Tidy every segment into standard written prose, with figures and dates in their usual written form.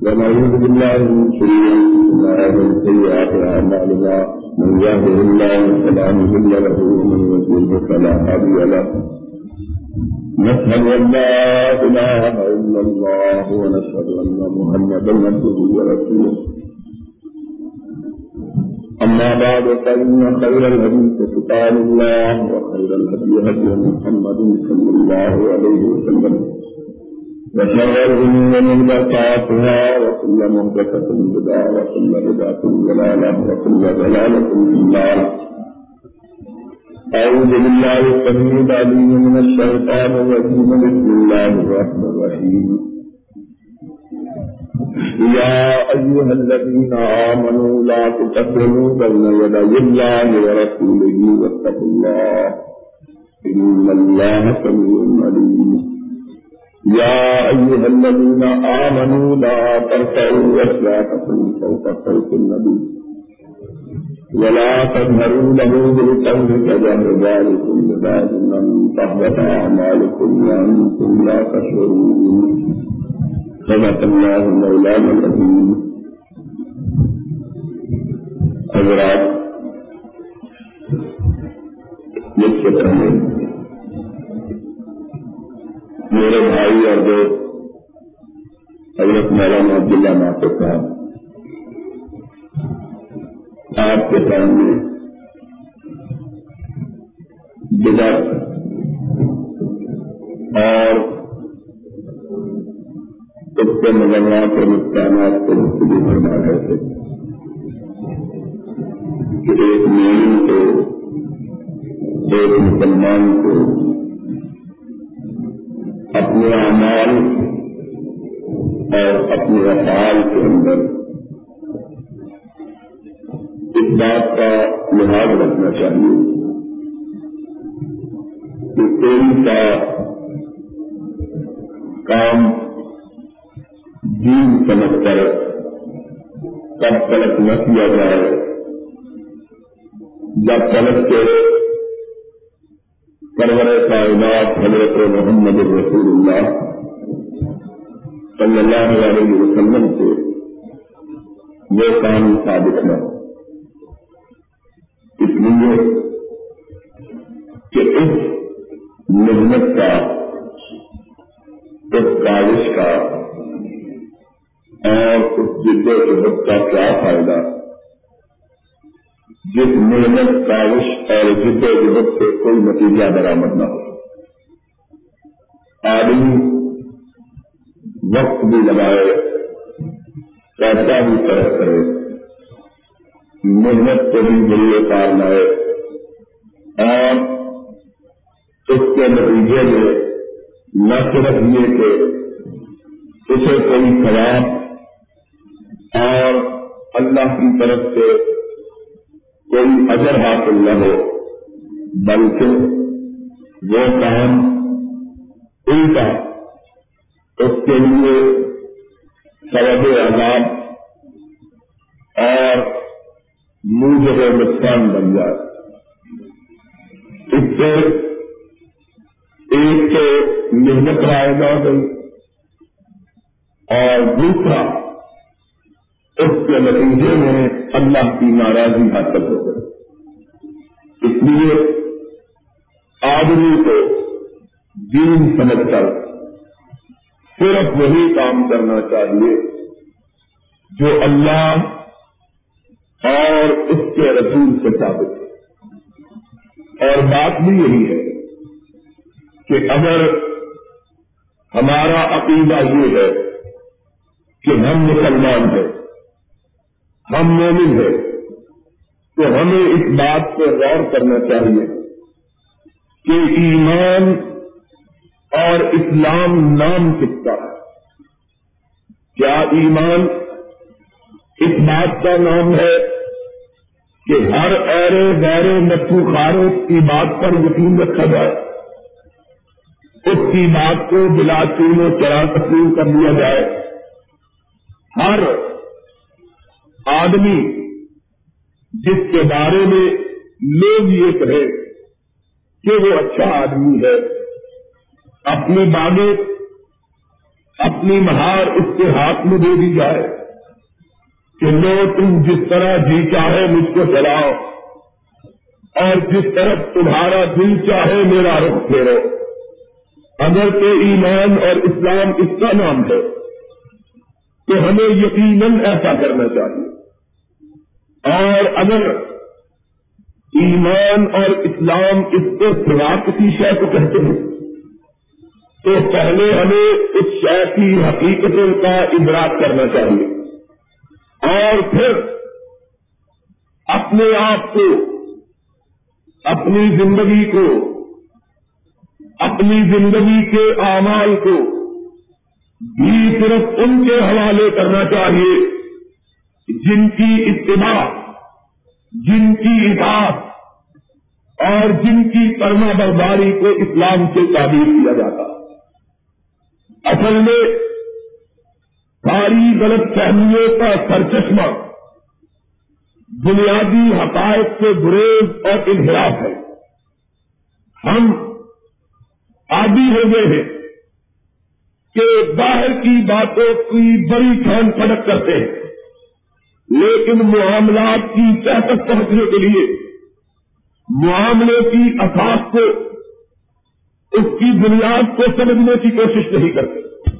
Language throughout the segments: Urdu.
ونعوذ بالله من شرور أنفسنا ومن سيئات أعمالنا من يهده الله فلا مضل له ومن يضلل فلا هادي له نشهد أن لا إله إلا الله ونشهد أن محمدا عبده ورسوله أما بعد فإن خير الحديث كتاب الله وخير الهدي هدي محمد صلى الله عليه وسلم وشر الأمور محدثاتها وكل محدثة بدعة وكل بدعة ضلالة وكل ضلالة في النار. أعوذ بالله السميع العليم من الشيطان الرجيم. بسم الله الرحمن الرحيم. يا أيها الذين آمنوا لا تقدموا بين يدي الله ورسوله واتقوا الله إن الله سميع عليم. يا أيها الذين آمنوا لا ترفعوا أصواتكم فوق صوت النبي ولا تجهروا له بالقول كجهر بعضكم لبعض أن تحبط أعمالكم وأنتم لا تشعرون. صدق الله مولانا العظيم. حضرات، مجھ سے پہلے میرے بھائی اور دوست حضرت مولانا عبداللہ ناصر صاحب آپ کے سامنے بدعت اور اس کے مذمات اور نقصانات کو مختلف فرما رہے تھے کہ ایک مومن کو، ایک مسلمان کو اپنے اعمال اور اپنے افعال کے اندر اس بات کا لحاظ رکھنا چاہیے کہ کوئی کا کام دین سمجھ کر تب تلک نہ کیا جائے جب تلک کے سرور کائنات حضرت محمد رسول اللہ صلی اللہ علیہ وسلم سے وہ کام ثابت نہ ہو. اس لیے کہ اس محنت کا، اس کاوش کا اور اس جد و جہد کا کیا فائدہ جس محنت، کاوش اور جد و جہد سے کوئی نتیجہ برآمد نہ ہو. آدمی وقت بھی لگائے، پیسہ بھی خرچ کرے، محنت کو بھی ذریعے کار لائے اور اس کے نتیجے میں نہ صرف یہ کہ اسے کوئی ثواب اور اللہ کی طرف سے کوئی اجر حاصل نہ ہو، بلکہ وہ کام الٹا اس کے لیے سبب عذاب اور موجب نقصان بن جائے. اس سے ایک تو محنت رائے نہ گئی اور دوسرا اس کے نتیجے میں اللہ کی ناراضی حاصل ہو گئی. اس لیے آدمی کو دین سمجھ کر صرف وہی کام کرنا چاہیے جو اللہ اور اس کے رسول سے ثابت ہے. اور بات بھی یہی ہے کہ اگر ہمارا عقیدہ یہ ہے کہ ہم مسلمان ہیں، ہم مومن ہیں، تو ہمیں اس بات پہ غور کرنا چاہیے کہ ایمان اور اسلام نام کس کا ہے. کیا ایمان اس بات کا نام ہے کہ ہر ایرے غیر نفو خارے کی بات پر یقین رکھا جائے، اس کی بات کو بلا چین و چرا تسلیم کر لیا جائے، ہر آدمی جس کے بارے میں لوگ یہ کہے کہ وہ اچھا آدمی ہے، اپنی باتیں اپنی مہار اس کے ہاتھ میں دے دی جائے کہ لو تم جس طرح جی چاہے مجھ کو چلاؤ اور جس طرف تمہارا دل چاہے میرا رخ پھیرو. اگر تو ایمان اور اسلام اس کا نام ہے تو ہمیں یقیناً ایسا کرنا چاہیے. اور اگر ایمان اور اسلام اس کو سوا کسی شے کو کہتے ہیں تو پہلے ہمیں اس شے کی حقیقتوں کا ادراک کرنا چاہیے اور پھر اپنے آپ کو، اپنی زندگی کو، اپنی زندگی کے اعمال کو بھی صرف ان کے حوالے کرنا چاہیے جن کی اتباع، جن کی اطاعت اور جن کی فرما برداری کو اسلام سے تعبیر کیا جاتا. اصل میں ساری غلط فہمیوں کا سرچشمہ بنیادی حقائق سے گریز اور انحراف ہے. ہم عادی ہو گئے ہیں کہ باہر کی باتوں کی بڑی چھان پھڑک کرتے ہیں، لیکن معاملات کی تہ تک پہنچنے کے لیے معاملے کی اساس کو، اس کی بنیاد کو سمجھنے کی کوشش نہیں کرتے.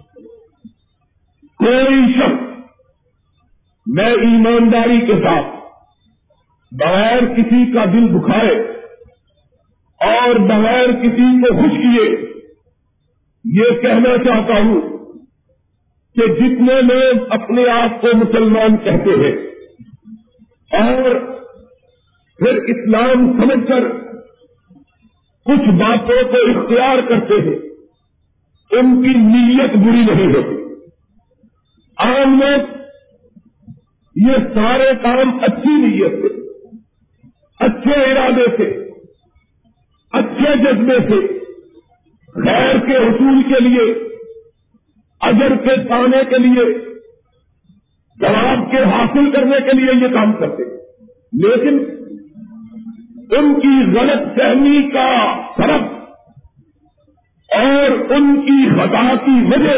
کوئی شخص میں ایمانداری کے ساتھ بغیر کسی کا دل دکھائے اور بغیر کسی کو خوش کیے یہ کہنا چاہتا ہوں کہ جتنے لوگ اپنے آپ کو مسلمان کہتے ہیں اور پھر اسلام سمجھ کر کچھ باتوں کو اختیار کرتے ہیں ان کی نیت بری نہیں ہوتی. عام لوگ یہ سارے کام اچھی نیت سے، اچھے ارادے سے، اچھے جذبے سے، خیر کے حصول کے لیے، اجر کے پانے کے لیے، ثواب کے حاصل کرنے کے لیے یہ کام کرتے ہیں. لیکن ان کی غلط فہمی کا سبب اور ان کی خطا کی وجہ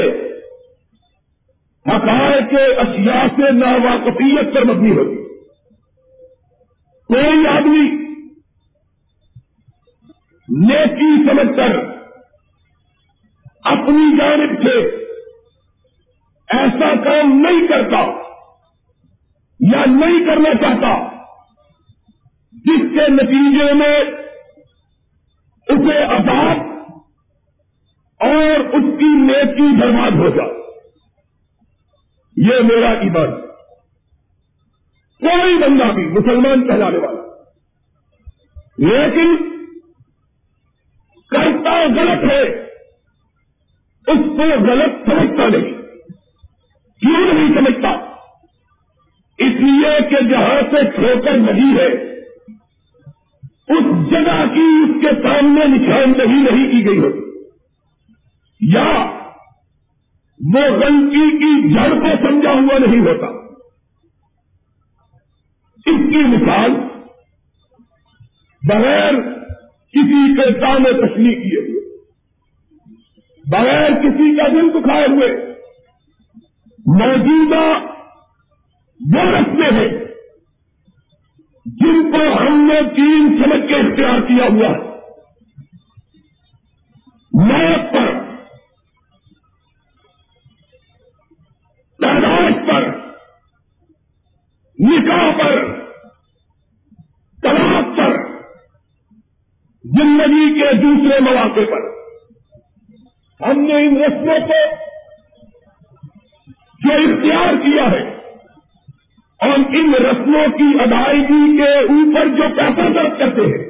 حقائق اشیاء سے ناواقفیت پر مبنی ہوتی. کوئی آدمی نیکی سمجھ کر اپنی جانب سے ایسا کام نہیں کرتا یا نہیں کرنا چاہتا جس کے نتیجے میں اسے عذاب اور اس کی نیکی برباد ہو جائے. یہ میرا ایمان. کوئی بندہ بھی مسلمان کہلانے والا لیکن کرتا غلط ہے اس کو غلط سمجھتا نہیں. کیوں نہیں سمجھتا؟ اس لیے کہ جہاں سے ٹھوکر نہیں ہے اس جگہ کی اس کے سامنے نشاندہی نہیں کی گئی ہوتی یا وہ غلطی کی جڑ کو سمجھا ہوا نہیں ہوتا. اس کی مثال بغیر کسی کے سامنے تشریح کیے ہوئے، بغیر کسی کا دل دکھائے ہوئے موجودہ وہ رسمیں ہیں جن کو ہم نے دین سمجھ کے اختیار کیا ہوا ہے. موت پر، تعداد پر، نکاح پر، طلاق پر، زندگی کے دوسرے مواقع پر ہم نے ان رسموں کو جو اختیار کیا ہے اور ان رسموں کی ادائیگی کے اوپر جو پیسہ خرچ کرتے ہیں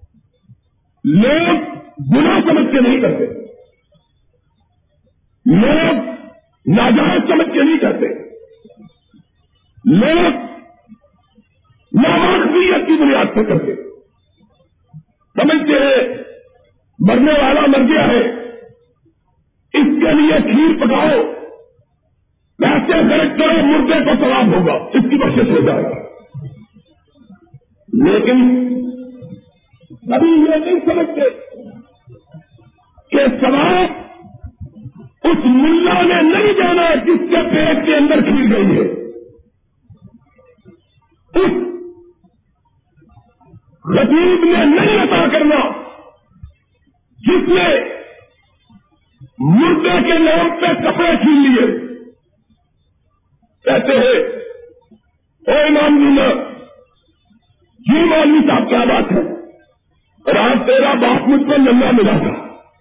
لوگ گناہ سمجھ کے نہیں کرتے، لوگ ناجائز سمجھ کے نہیں کرتے، لوگ نامعقولیت کی بنیاد پر کرتے. سمجھتے ہیں مرنے والا مر گیا ہے اس کے لیے کھیر پکاؤ، پیسے خرچ کرو، مردے کو ثواب ہوگا، اس کی بخشش ہو جائے گا. لیکن کبھی یہ نہیں سمجھتے کہ ثواب اس ملا نے نہیں جانا جس کے پیٹ کے اندر کھیر گئی ہے، اس خطیب نے نہیں عطا کرنا جس نے مردے کے نام پہ کپڑے چھین لیے۔ کہتے ہیں اے امام جینا جی مولوی صاحب کیا بات ہے، رات تیرا باپ مجھ کو ننگا ملا تھا،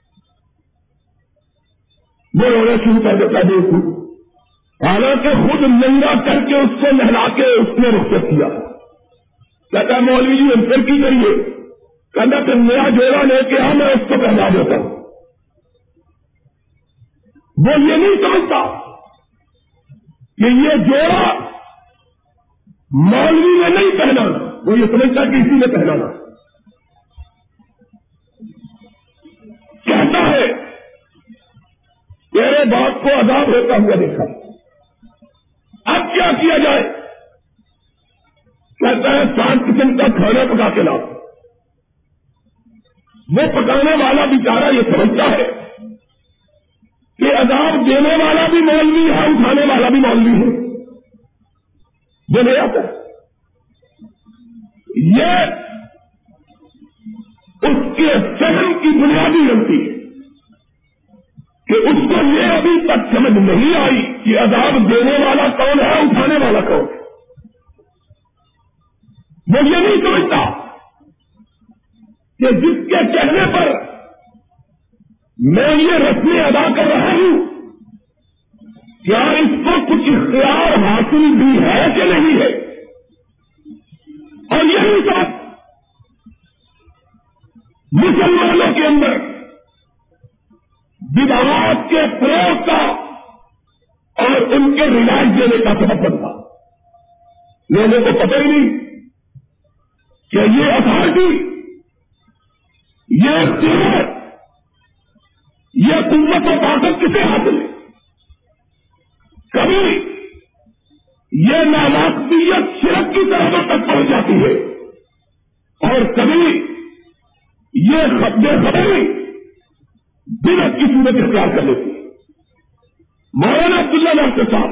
وہ رونا شروع کر دیتا دیکھوں، حالانکہ خود ننگا کر کے اس کو نہلا کے اس نے رخصت کیا۔ کہتا ہے مولوی جی ہم پھر کی کریے، کہنا کہ نیا جوڑا لے کے آ میں اس کو پہنا دیتا ہوں۔ وہ یہ نہیں سمجھتا کہ یہ جوڑا مولوی نے نہیں پہنانا، وہ یہ سمجھتا کہ اسی نے پہنانا۔ کہتا ہے تیرے باپ کو عذاب ہوتا ہوا دیکھا، اب کیا کیا جائے؟ کہتا ہے 7 قسم کا کھانا پکا کے لاؤ۔ وہ پکانے والا بیچارہ یہ سمجھتا ہے کہ عذاب دینے والا بھی مولوی ہے، اٹھانے والا بھی مولوی ہے، وہ نہیں آتا۔ یہ اس کے فہم کی بنیادی غلطی ہے کہ اس کو یہ ابھی تک سمجھ نہیں آئی کہ عذاب دینے والا کون ہے، اٹھانے والا کون ہے۔ وہ یہ نہیں سمجھتا کہ جس کے کہنے پر میں یہ رسمیں ادا کر رہا ہوں کیا اس کو کچھ اختیار حاصل بھی ہے کہ نہیں ہے۔ اور یہی بات مسلمانوں کے اندر بدعات کے فروغ کا اور ان کے رواج دینے کا سبب بنتا۔ لوگوں کو پتہ ہی نہیں کہ یہ اتھارٹی، یہ اختیار، یہ قوت و طاقت کسے حاصل ہے۔ کبھی یہ ناواقفیت شرک کی طرف تک پہنچ جاتی ہے اور کبھی یہ بے خبری بدعت کی صورت اختیار کر لیتی ہے۔ مولانا عبداللہ ناصر صاحب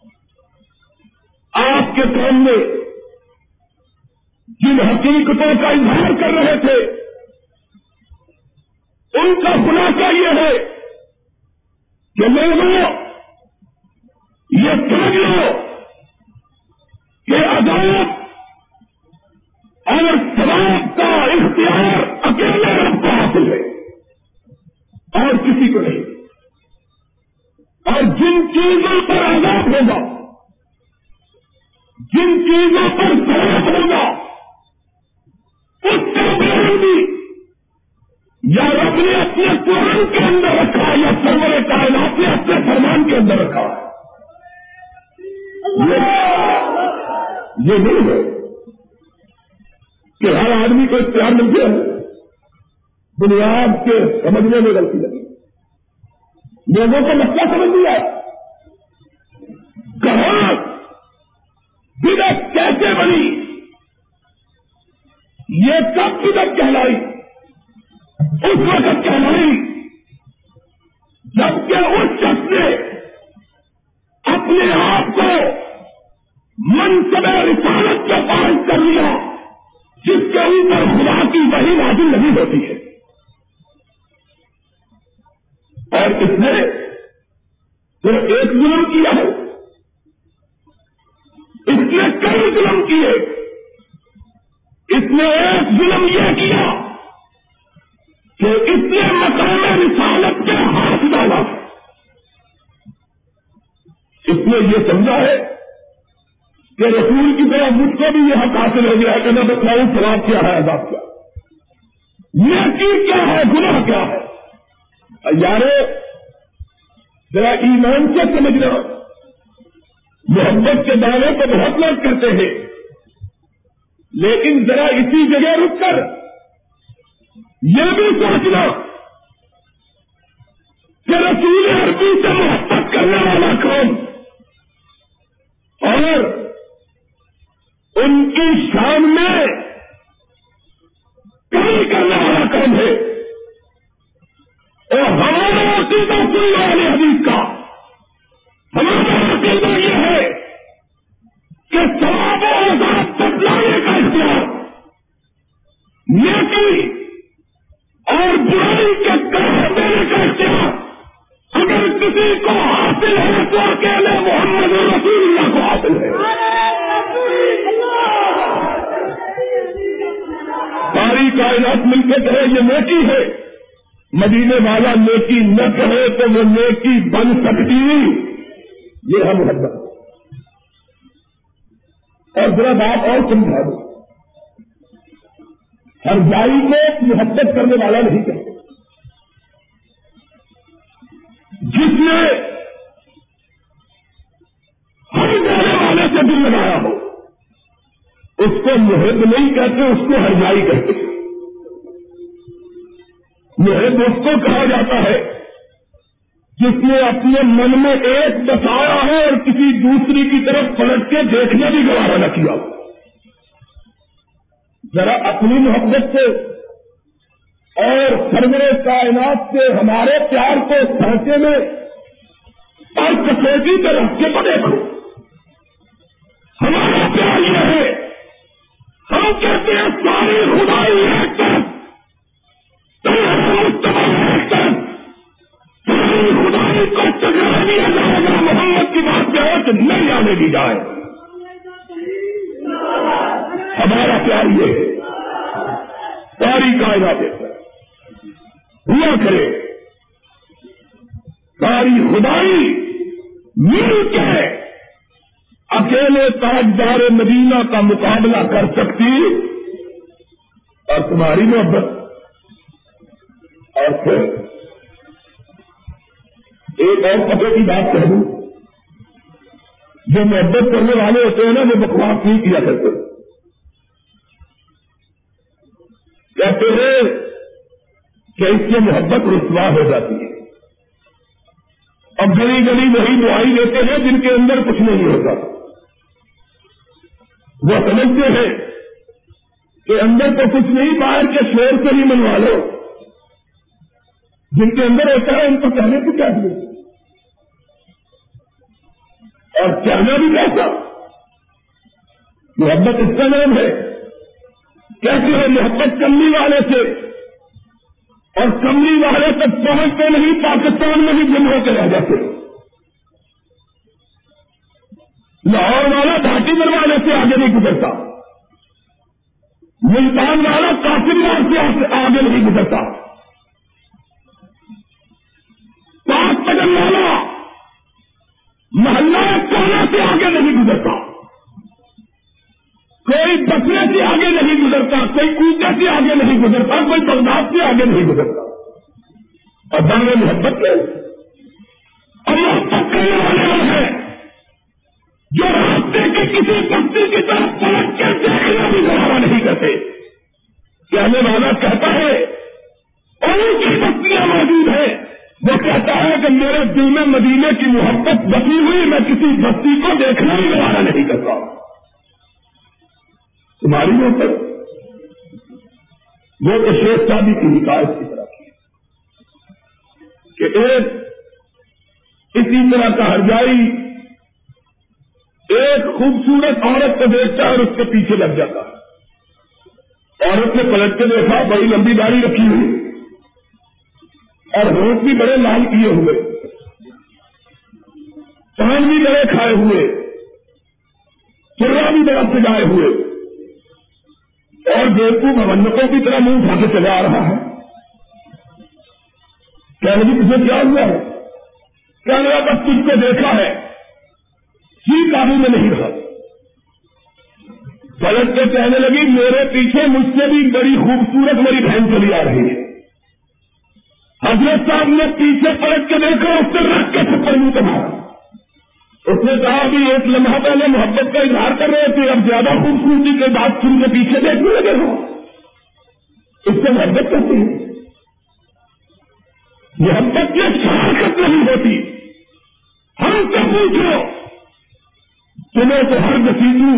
آپ کے سامنے جن حقیقتوں کا اظہار کر رہے تھے ان کا خلاصہ یہ ہے کہ لوگوں یہ سمجھ لو کہ عدالت اور ثواب کا اختیار اکیلے رب کو حاصل ہے اور کسی کو نہیں۔ اور جن چیزوں پر عذاب ہوگا، جن چیزوں پر ثواب ہوگا، اس کا بیان بھی یا رب نے اپنے قرآن کے اندر رکھا یا سرور کائنات نے اپنے فرمان کے اندر رکھا۔ یہ نہیں ہے کہ ہر آدمی کو اختیار مل گیا ہے، بنیاد کے سمجھنے میں غلطی لگی، لوگوں کو مسئلہ سمجھ لیا کہاں بدعت کیسے بنی، یہ کب بدعت کہلائی؟ اس وقت کہلائی جبکہ اس شخص نے اپنے آپ کو منصب رسالت کے فائز کر لیا جس کے اوپر خدا کی وحی نازل نہیں ہوتی ہے۔ اور اس نے صرف ایک ظلم کیا ہے، اس نے کئی ظلم کیے۔ اس نے ایک ظلم یہ کیا کہ اس نے مقام رسالت کے ہاتھ ڈالا۔ اس نے یہ سمجھا ہے کہ رسول کی طرح مجھ کو بھی یہ حق حاصل ہو گیا ہے کہ میں بتلاؤں ثواب کیا ہے، عذاب کیا ہے، نیکی کیا ہے، گناہ کیا ہے۔ یارو ذرا ایمان سے سمجھنا، محبت کے دعوے کو بہت لوگ کرتے ہیں، لیکن ذرا اسی جگہ رک کر یہ بھی سوچنا کہ رسول عربی سے محبت کرنے والا کون اور ان کی شان میں کمی کرنے والا کون ہے، اور ہمارا عقیدہ سن لو اہل حدیث کا. ہمارا عقیدہ یہ ہے کہ ثواب و عذاب بدلانے کا اختیار نیکی اور برائی کے قرار دینے کا اختیار اگر کسی کو حاصل ہے تو اکیلے محمد رسول اللہ کو حاصل ہے. ساری کائنات مل کے کہے یہ نیکی ہے، مدینے والا نیکی نہ کہے تو وہ نیکی بن سکتی. یہ ہے محبت. اور ذرا بات اور سمجھا دو، ہر جائی کو محبت کرنے والا نہیں کہتے. جس نے ہر جانے والے سے دل لگایا ہو اس کو محب نہیں کہتے، اس کو ہر جائی کہتے. محب اس کو کہا جاتا ہے جس نے اپنے من میں ایک بسایا ہے اور کسی دوسری کی طرف پلٹ کے دیکھنے بھی گوارا نہ کیا. ذرا اپنی محبت سے اور سرور کائنات سے ہمارے پیار کو سانچے میں اور کسوٹی پہ رکھ کے دیکھو. ہمارا پیار یہ ہے، ہم کہتے ہیں ساری خدائی ایک طرف، خدائی کو چکرا دیا جائے گا. محمد کی بات کیا ہے کہ نہیں آنے دی جائے. ہمارا پیار یہ ہے ساری کائنات ہوا کرے، ساری خدائی مل کے اکیلے تاجدار مدینہ کا مقابلہ کر سکتی اور تمہاری محبت. اور پھر ایک اور پتے کی بات کہہ دوں، جو محبت کرنے والے ہوتے ہیں نا وہ بکواس نہیں کیا کرتے. کہتے ہیں کہ اس سے محبت رسوا ہو جاتی ہے. اب گلی گلی وہی دعائی دیتے ہیں جن کے اندر کچھ نہیں ہوتا. وہ سمجھتے ہیں کہ اندر تو کچھ نہیں، باہر کے شور سے ہی منوا لو. جن کے اندر ہوتا ہے ان کو کہنے کی کیا ضرورت اور کہنا بھی کیسا. محبت اس کا نام ہے. کیسے ہے محبت کملی والے سے، اور کملی والے تک پہنچتے نہیں، پاکستان میں بھی گم ہو کے رہ جاتے. لاہور والا گھاٹی دروازے سے آگے نہیں گزرتا، ملتان والا کافر مار سے آگے نہیں گزرتا، پاک پٹن والا محلہ کونا سے آگے نہیں گزرتا، کوئی بکرے سے آگے نہیں گزرتا، کوئی کوٹے سے آگے نہیں گزرتا، کوئی بغداد سے آگے نہیں گزرتا. اور دانے محبت کے اللہ پکڑنے والے لوگ ہیں جو راستے کے کسی بستی کی طرف پلٹ کے دیکھنا بھی گوارا نہیں کرتے. کہنے والا کہتا ہے اور ان کی بستیاں موجود ہیں، وہ کہتا ہے کہ میرے دل میں مدینے کی محبت بسی ہوئی، میں کسی بستی کو دیکھنا بھی گوارا نہیں کرتا. تمہاری محبت وہ تو شیخ صاحب کی حکایت کی طرح کی کہ ایک اسی طرح کا ہرجائی ایک خوبصورت عورت کو دیکھتا ہے اور اس کے پیچھے لگ جاتا ہے. عورت نے پلٹ کے دیکھا، بڑی لمبی داڑھی رکھی ہوئی اور ہونٹ بھی بڑے لال کیے ہوئے، پان بھی بڑے کھائے ہوئے، چرا بھی بڑا سجائے ہوئے، اور بیوقوف مبنکوں کی طرح منہ اٹھا کے چلا آ رہا ہے. کہنے لگی تجھے کیا ہوا ہے؟ کہنے لگا بس تجھ کو دیکھا ہے، جی قابو میں نہیں رہا. پلٹ کے کہنے لگی میرے پیچھے مجھ سے بھی بڑی خوبصورت میری بہن چلی آ رہی ہے. حضرت صاحب نے پیچھے پلٹ کے دیکھا، اس سے رکھ کے تھپڑ منہ پہ مارا. اس نے کہا کہ ایک لمحہ پہلے محبت کا اظہار کر رہے تھے، اب زیادہ خوبصورتی کے بعد سن کے پیچھے دیکھنے لگے ہو. اس سے محبت کرتی ہے. محبت کی شراکت نہیں ہوتی. ہم سے پوچھو، تمہیں تو ہر مسیطو،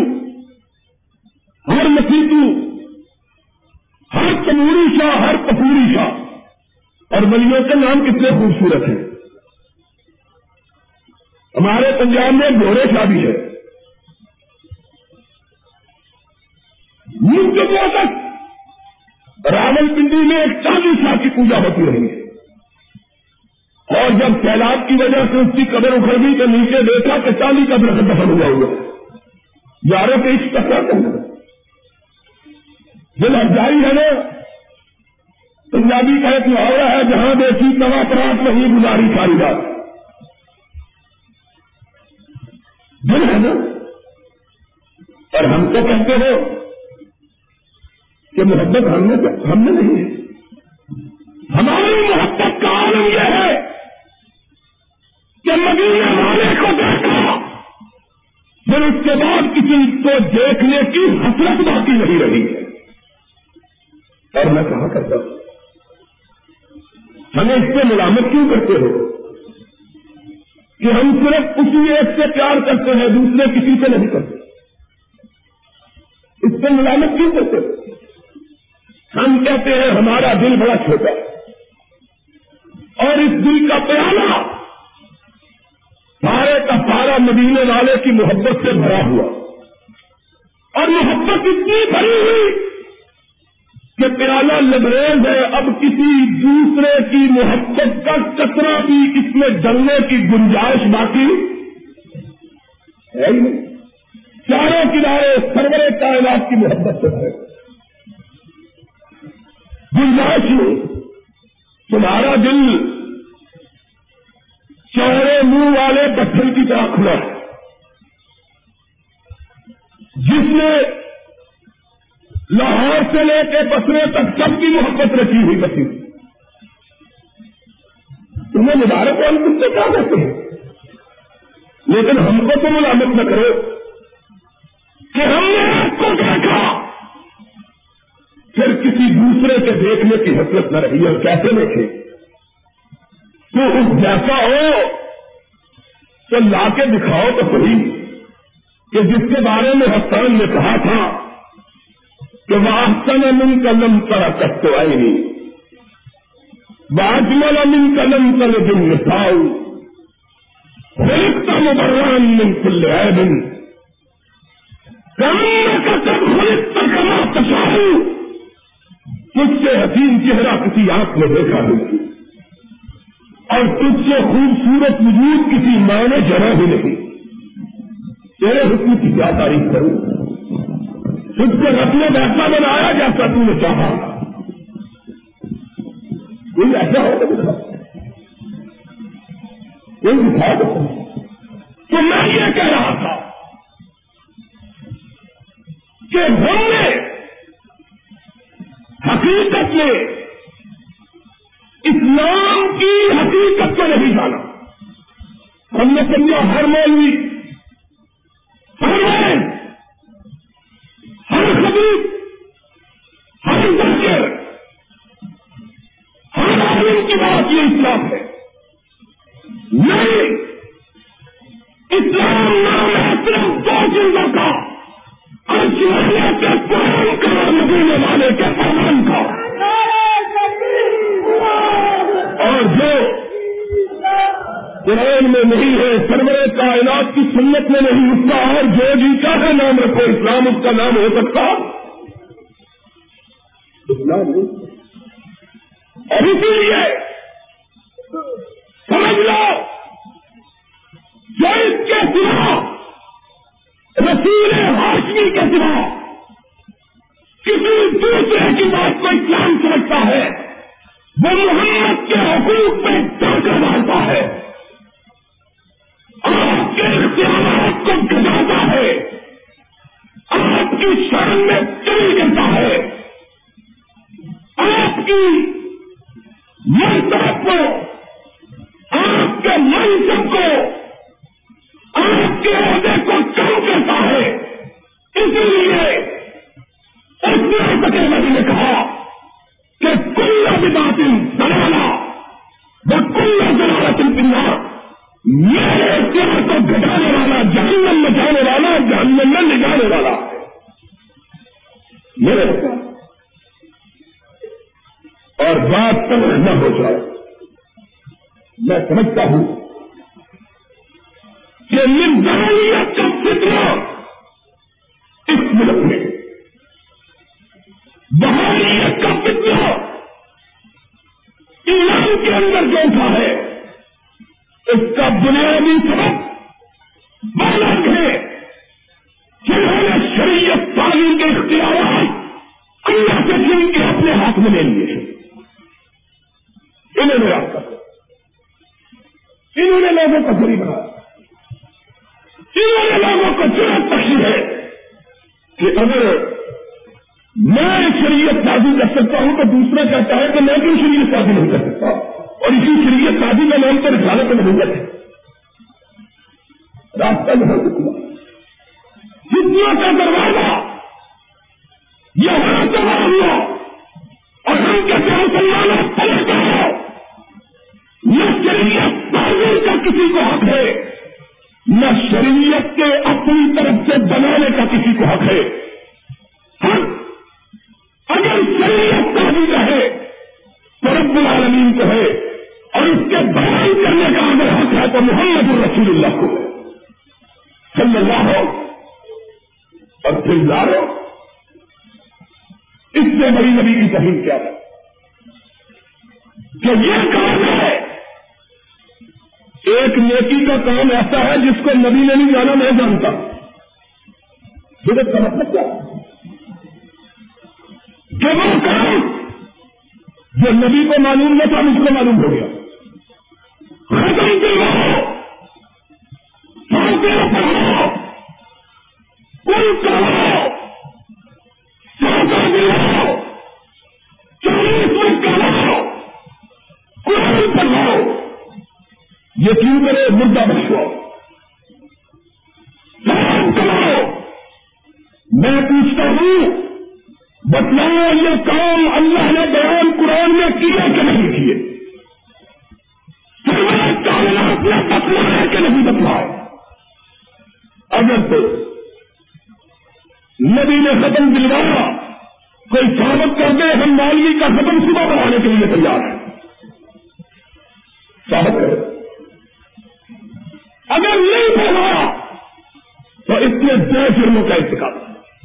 ہر تموری شاہ، ہر کپوری شاہ اور ولیوں کے نام کتنے خوبصورت ہیں. ہمارے پنجاب میں گھوڑے شادی ہے. ملک تک راول پنڈی میں 40 سال کی پوجا ہوتی رہی ہے. اور جب سیلاب کی وجہ سے اس کی قبر اکھڑ گئی تو نیچے دیکھا کہ 40 کا درخت دفن ہوا ہوا یاروں کے اس ٹکرا کرنا دل افزائی ہے نا. پنجابی کا ایک محاورہ ہے جہاں دیکھی نوا پرات نہیں گزاری ساری رات. دل ہے نا. اور ہم تو کہتے ہو کہ محبت ہم نے نہیں ہے. ہماری محبت کا عالم یہ ہے کہ مدینے والے کو دیکھا پھر اس کے بعد کسی کو دیکھنے کی حسرت باقی نہیں رہی ہے. اور میں کہا کرتا ہوں ہمیں اس سے ملامت کیوں کرتے ہو کہ ہم صرف اسی ایک سے پیار کرتے ہیں دوسرے کسی سے نہیں کرتے. اس سے ملامت کیوں کرتے ہو؟ ہم کہتے ہیں ہمارا دل بڑا چھوٹا ہے اور اس دل کا پیالہ سارے کا سارا مدینے والے کی محبت سے بھرا ہوا اور محبت اتنی بھری ہوئی کہ پیالہ لبریز ہے. اب کسی دوسرے کی محبت کا قطرہ بھی اس میں ڈلنے کی گنجائش باقی ہے ہی نہیں. چاروں کنارے سرور کائنات کی محبت سے ہے. گنجائش نہیں. تمہارا دل چوڑے منہ والے پتھر کی طرح کھلا ہے جس نے لاہور سے لے کے بسرے تک سب کی محبت رکھی ہوئی بسی. تمہیں مبارک والے تم سے کیا کہتے ہیں لیکن ہم کو تو ملامت نہ کرو کہ ہم نے آپ کو دیکھا پھر کسی دوسرے کے دیکھنے کی حسرت نہ رہی. اور کیسے دیکھے تو اس جیسا ہو تو لا کے دکھاؤ تو صحیح کہ جس کے بارے میں حسان نے کہا تھا کہ واحسن من کلم طرح تک تو آئی نہیں واجمل من کلم کل دن نساؤ خلقت مبران من کل عیب کانک قد خلقت کما تشاء. تجھ سے حسین چہرہ کسی آنکھ میں دیکھا نہیں اور تجھ سے خوبصورت وجود کسی ماں نے جرا بھی نہیں. تیرے حسن کی کیا تعریف کروں. تجھ کو رب نے ویسا بنایا جیسا تو نے چاہا. کوئی ایسا ہوگا دکھا کوئی دکھا دو. تو میں یہ کہہ رہا تھا کہ ہم نے حقیقت میں اسلام کی حقیقت کو نہیں جانا. ہم نے سمجھا ہر مولوی ہر مولوی ہر خبیر ہر ذاکر ہر عالم کی بات یہ اسلام ہے. نہیں, اسلام نام ہے صرف 2 چیزوں کا عرش والے کے قرآن کا مدینے والے کے فرمان کا. اور جو قرآن میں نہیں ہے سرور کائنات کی سنت میں نہیں اس کا اور جو جی چاہے نام رکھو اسلام اس کا نام ہو سکتا اسلام نہیں. اور اسی لیے سمجھ لو جو اس کے سوا رسول ہاشمی کے سوا کسی دوسرے کی بات کو اسلام سمجھتا ہے وہ محمد کے حقوق میں ڈاکہ ڈالتا ہے. آپ کے اختیارات کو گھٹاتا ہے. آپ کی شان میں چلی کرتا ہے. آپ کی مرتبہ کو آپ کے منصب کو آپ کے عہدے کو کم کرتا ہے. اسی لیے اس نے کہا کہ کل بدعت ضلالہ و کل ضلالۃ فی النار. میرے اختیار کو گھٹانے والا جہنم میں جانے والا جہنم میں لے جانے والا میرے. اور بات تنگ نہ ہو جائے. میں سمجھتا ہوں کہ نمبریت کا فتنہ اس ملک میں، بہاریت کا فتنہ ایران کے اندر جو اٹھا ہے، اس کا بنیادی سبب بالغ ہے، جنہوں نے شریعت تعلیم کے اختیارات اللہ کے دین کے اپنے ہاتھ میں لے لیے ہیں. انہوں نے راستہ، انہوں نے لوگوں کو بری بنایا، انہوں نے لوگوں کو جرأت بخشی ہے کہ اگر میں شریعت سازی کر سکتا ہوں تو دوسرا کہتا ہے کہ میں کیوں شریعت سازی نہیں کر سکتا، اور اسی شریعت سازی کا نام پر رسالت نبوت ہے. راستہ نہیں سکتا، فتنہ کا دروازہ یہاں سے ہوا، اور ہم کہتے ہیں مسلمانوں پلٹ جاؤ. نہ شریعت سازی کا کسی کو حق ہے، نہ شریعت کے اپنی طرف سے بنانے کا کسی کو حق ہے. اگر شریعت سازی کا ہے تو رب العالمین کو ہے، اور اس کے بیان کرنے کا اگر حق ہے تو محمد الرسول اللہ کو ہے صلی اللہ ہو. اور پھر یارو، اس سے بڑی نبی کی توہین کیا ہے کہ یہ کام ہے. ایک نیکی کا کام ایسا ہے جس کو نبی نے نہیں جانا، میں جانتا. بدعت کا مطلب کیا ہے؟ کہ وہ کام جو نبی کو معلوم نہ تھا مجھ کو معلوم ہو گیا. ختم کرو، فاتحہ پڑھو، کل کرو، سودا دلاؤ، 40 منٹ کرو، قرآن پڑھو. یہ کیوں کرے؟ مردہ بخشو، سلام کرو. میں پوچھتا ہوں، بتلاؤ یہ کام اللہ نے بیان قرآن میں کیا کہ نہیں کیے؟ کائنات نے بتلایا کہ نہیں بتلایا؟ اگر تو نبی نے ختم دلوایا، کوئی ثابت کر دے ہم مولوی کا ختم صبح بنانے کے لیے تیار ہیں، ثابت کرے. اگر نہیں بنایا تو اس میں 2 جرموں کا ارتکاب.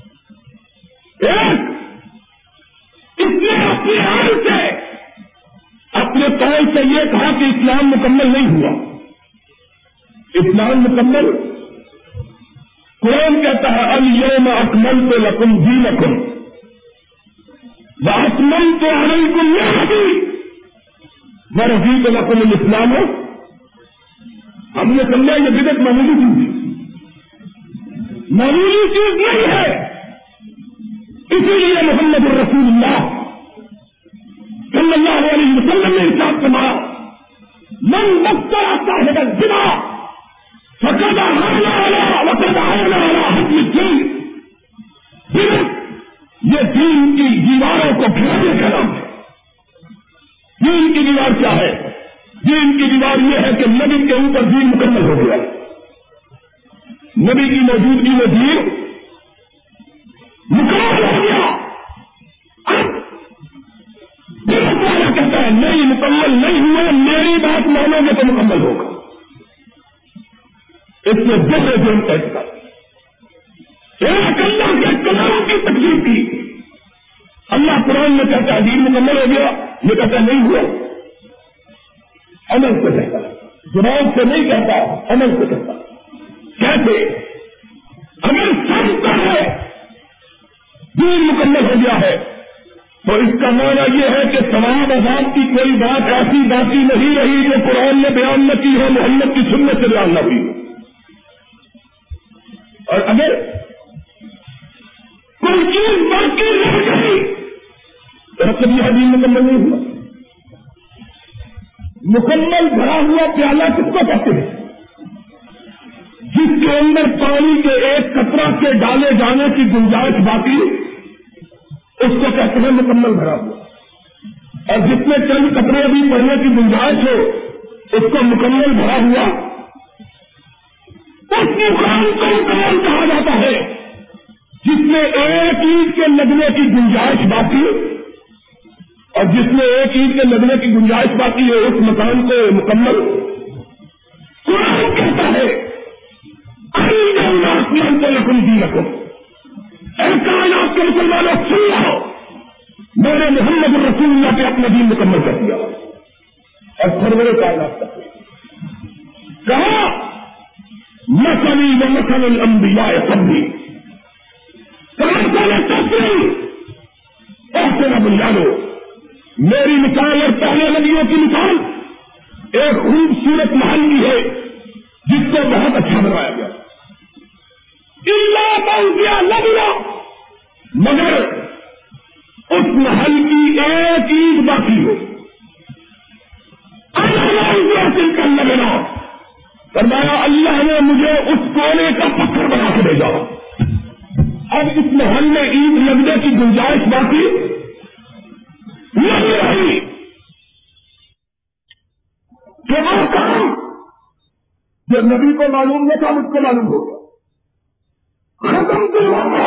ایک، اس نے اپنے حال سے، اپنے قول سے یہ کہا کہ اسلام مکمل نہیں ہوا. اسلام مکمل، قرآن کہتا ہے الیوم اکملت لکم دینکم واکملت علیکم نعمتی ورضیت لکم الاسلام. ہم نے سمجھا یہ بدعت معمولی چیز، معمولی چیز نہیں ہے. اسی لیے محمد الرسول اللہ صلی اللہ علیہ وسلم نے ارشاد فرمایا من مفتر صاحب الزنا فقد عان علی وقد عان علی حد الدین. یہ دین کی دیواروں کو گرانے کا نام ہے. دین کی دیوار کیا ہے؟ دین کی دیوار یہ ہے کہ نبی کے اوپر دین مکمل ہو گیا، نبی کی موجودگی میں دین مکمل ہو گیا. کہتا ہے نہیں، مکمل نہیں ہوا، میری بات مانو گے تو مکمل ہوگا. اس میں 2 جرم طے کر. ایک، اللہ کے کلام کی تکلیف کی. اللہ قرآن میں کہتا ہے دین مکمل ہو گیا، یہ کہتا نہیں ہوا. عمل سے کہتا، زبان سے نہیں کہتا، عمل سے کہتا. کیسے؟ اگر سمجھتا ہے دین مکمل ہو گیا ہے تو اس کا معنی یہ ہے کہ ثواب عذاب کی کوئی بات ایسی باقی نہیں رہی جو قرآن نے بیان نہ کی ہو، محمد کی سنت سے بیان نہ ہوئی. اور اگر کوئی چیز باقی رہ گئی تو مطلب یہ دین مکمل نہیں ہوا. مکمل بھرا ہوا پیالہ کس کو کہتے ہیں؟ جس کے اندر پانی کے ایک قطرہ کے ڈالے جانے کی گنجائش باقی، اس کو کہتے ہیں مکمل بھرا ہوا. اور جس میں چند قطرے بھی پڑنے کی گنجائش ہو اس کو مکمل بھرا ہوا. اس مقام کو مکمل کہا جاتا ہے جس میں ایک اینٹ کے لگنے کی گنجائش باقی اور جس میں ایک اینٹ کے لگنے کی گنجائش باقی ہے اس مکان کو مکمل قرآن کہتا ہے کائنات کے مسلمانوں سن لو میرے محمد رسول اللہ پہ اپنا دین مکمل کر دیا اور سرور کائنات کرتے کہا مثلی و مثل الانبیاء قبلی ایسے نہ بنیادو میری مثال اور پہلے نبیوں کی مثال ایک خوبصورت محل کی ہے جس کو بہت اچھا بنایا گیا لگنا مگر اس محل کی ایک عید باقی ہو کر لگنا فرمایا اللہ نے مجھے اس کونے کا پتھر بنا کے بھیجا اب اس محل میں عید لگنے کی گنجائش باقی نہیں رہی کہ وہ کام جو نبی کو معلوم نہ تھا مجھ کو معلوم ہو گیا ختم دلوانا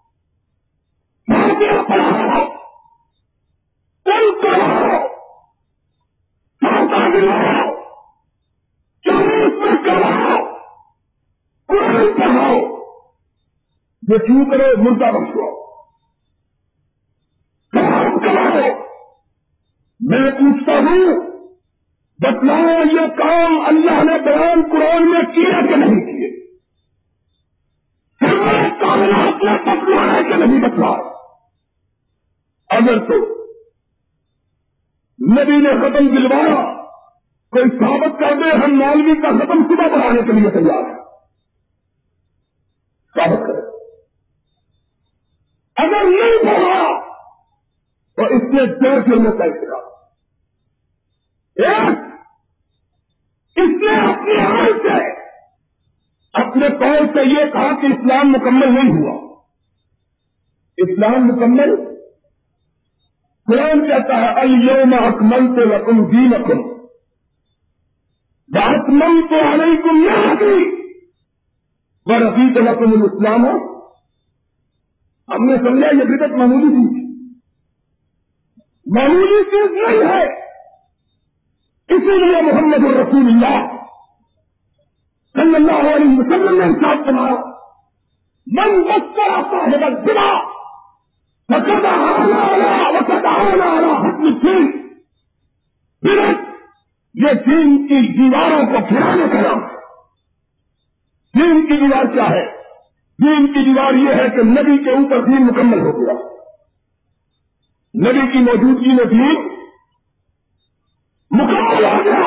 پڑھانا تل کراؤ دلاؤ چالیس میں کراؤ قرآن پڑھاؤ یہ کیوں کرو مردہ بخشو کراؤ میں پوچھتا ہوں بتلاؤ یہ کام اللہ نے بیان قرآن میں کیا کہ نہیں کیے کائنات نے بتلایا کہ نہیں بتلایا اگر تو نبی نے ختم دلوایا کوئی ثابت کر دے ہم مولوی کا ختم صبح بڑھانے کے لیے تیار ہیں ثابت کرے اگر نہیں بڑھا تو اس نے ڈر کے میں طے کیا اس نے اپنے حال سے اپنے قول سے یہ کہا کہ اسلام مکمل نہیں ہوا اسلام مکمل قرآن کہتا ہے الیوم اکملت لکم دینکم واتممت علیکم نعمتی ورضیت لکم الاسلام ہم نے سمجھا یہ بدعت معمولی چیز نہیں ہے اسی لیے محمد الرسول اللہ صلی اللہ علیہ وسلم نے ارشاد فرمایا من بصر صاحب البدع فقد تعاون على حكم الدين بدعت یہ دین کی دیواروں کو گرانے کا نام ہے دین کی دیوار کیا ہے دین کی دیوار یہ ہے کہ نبی کے اوپر دین مکمل ہو گیا نبی کی موجودگی میں دین مکمل ہو گیا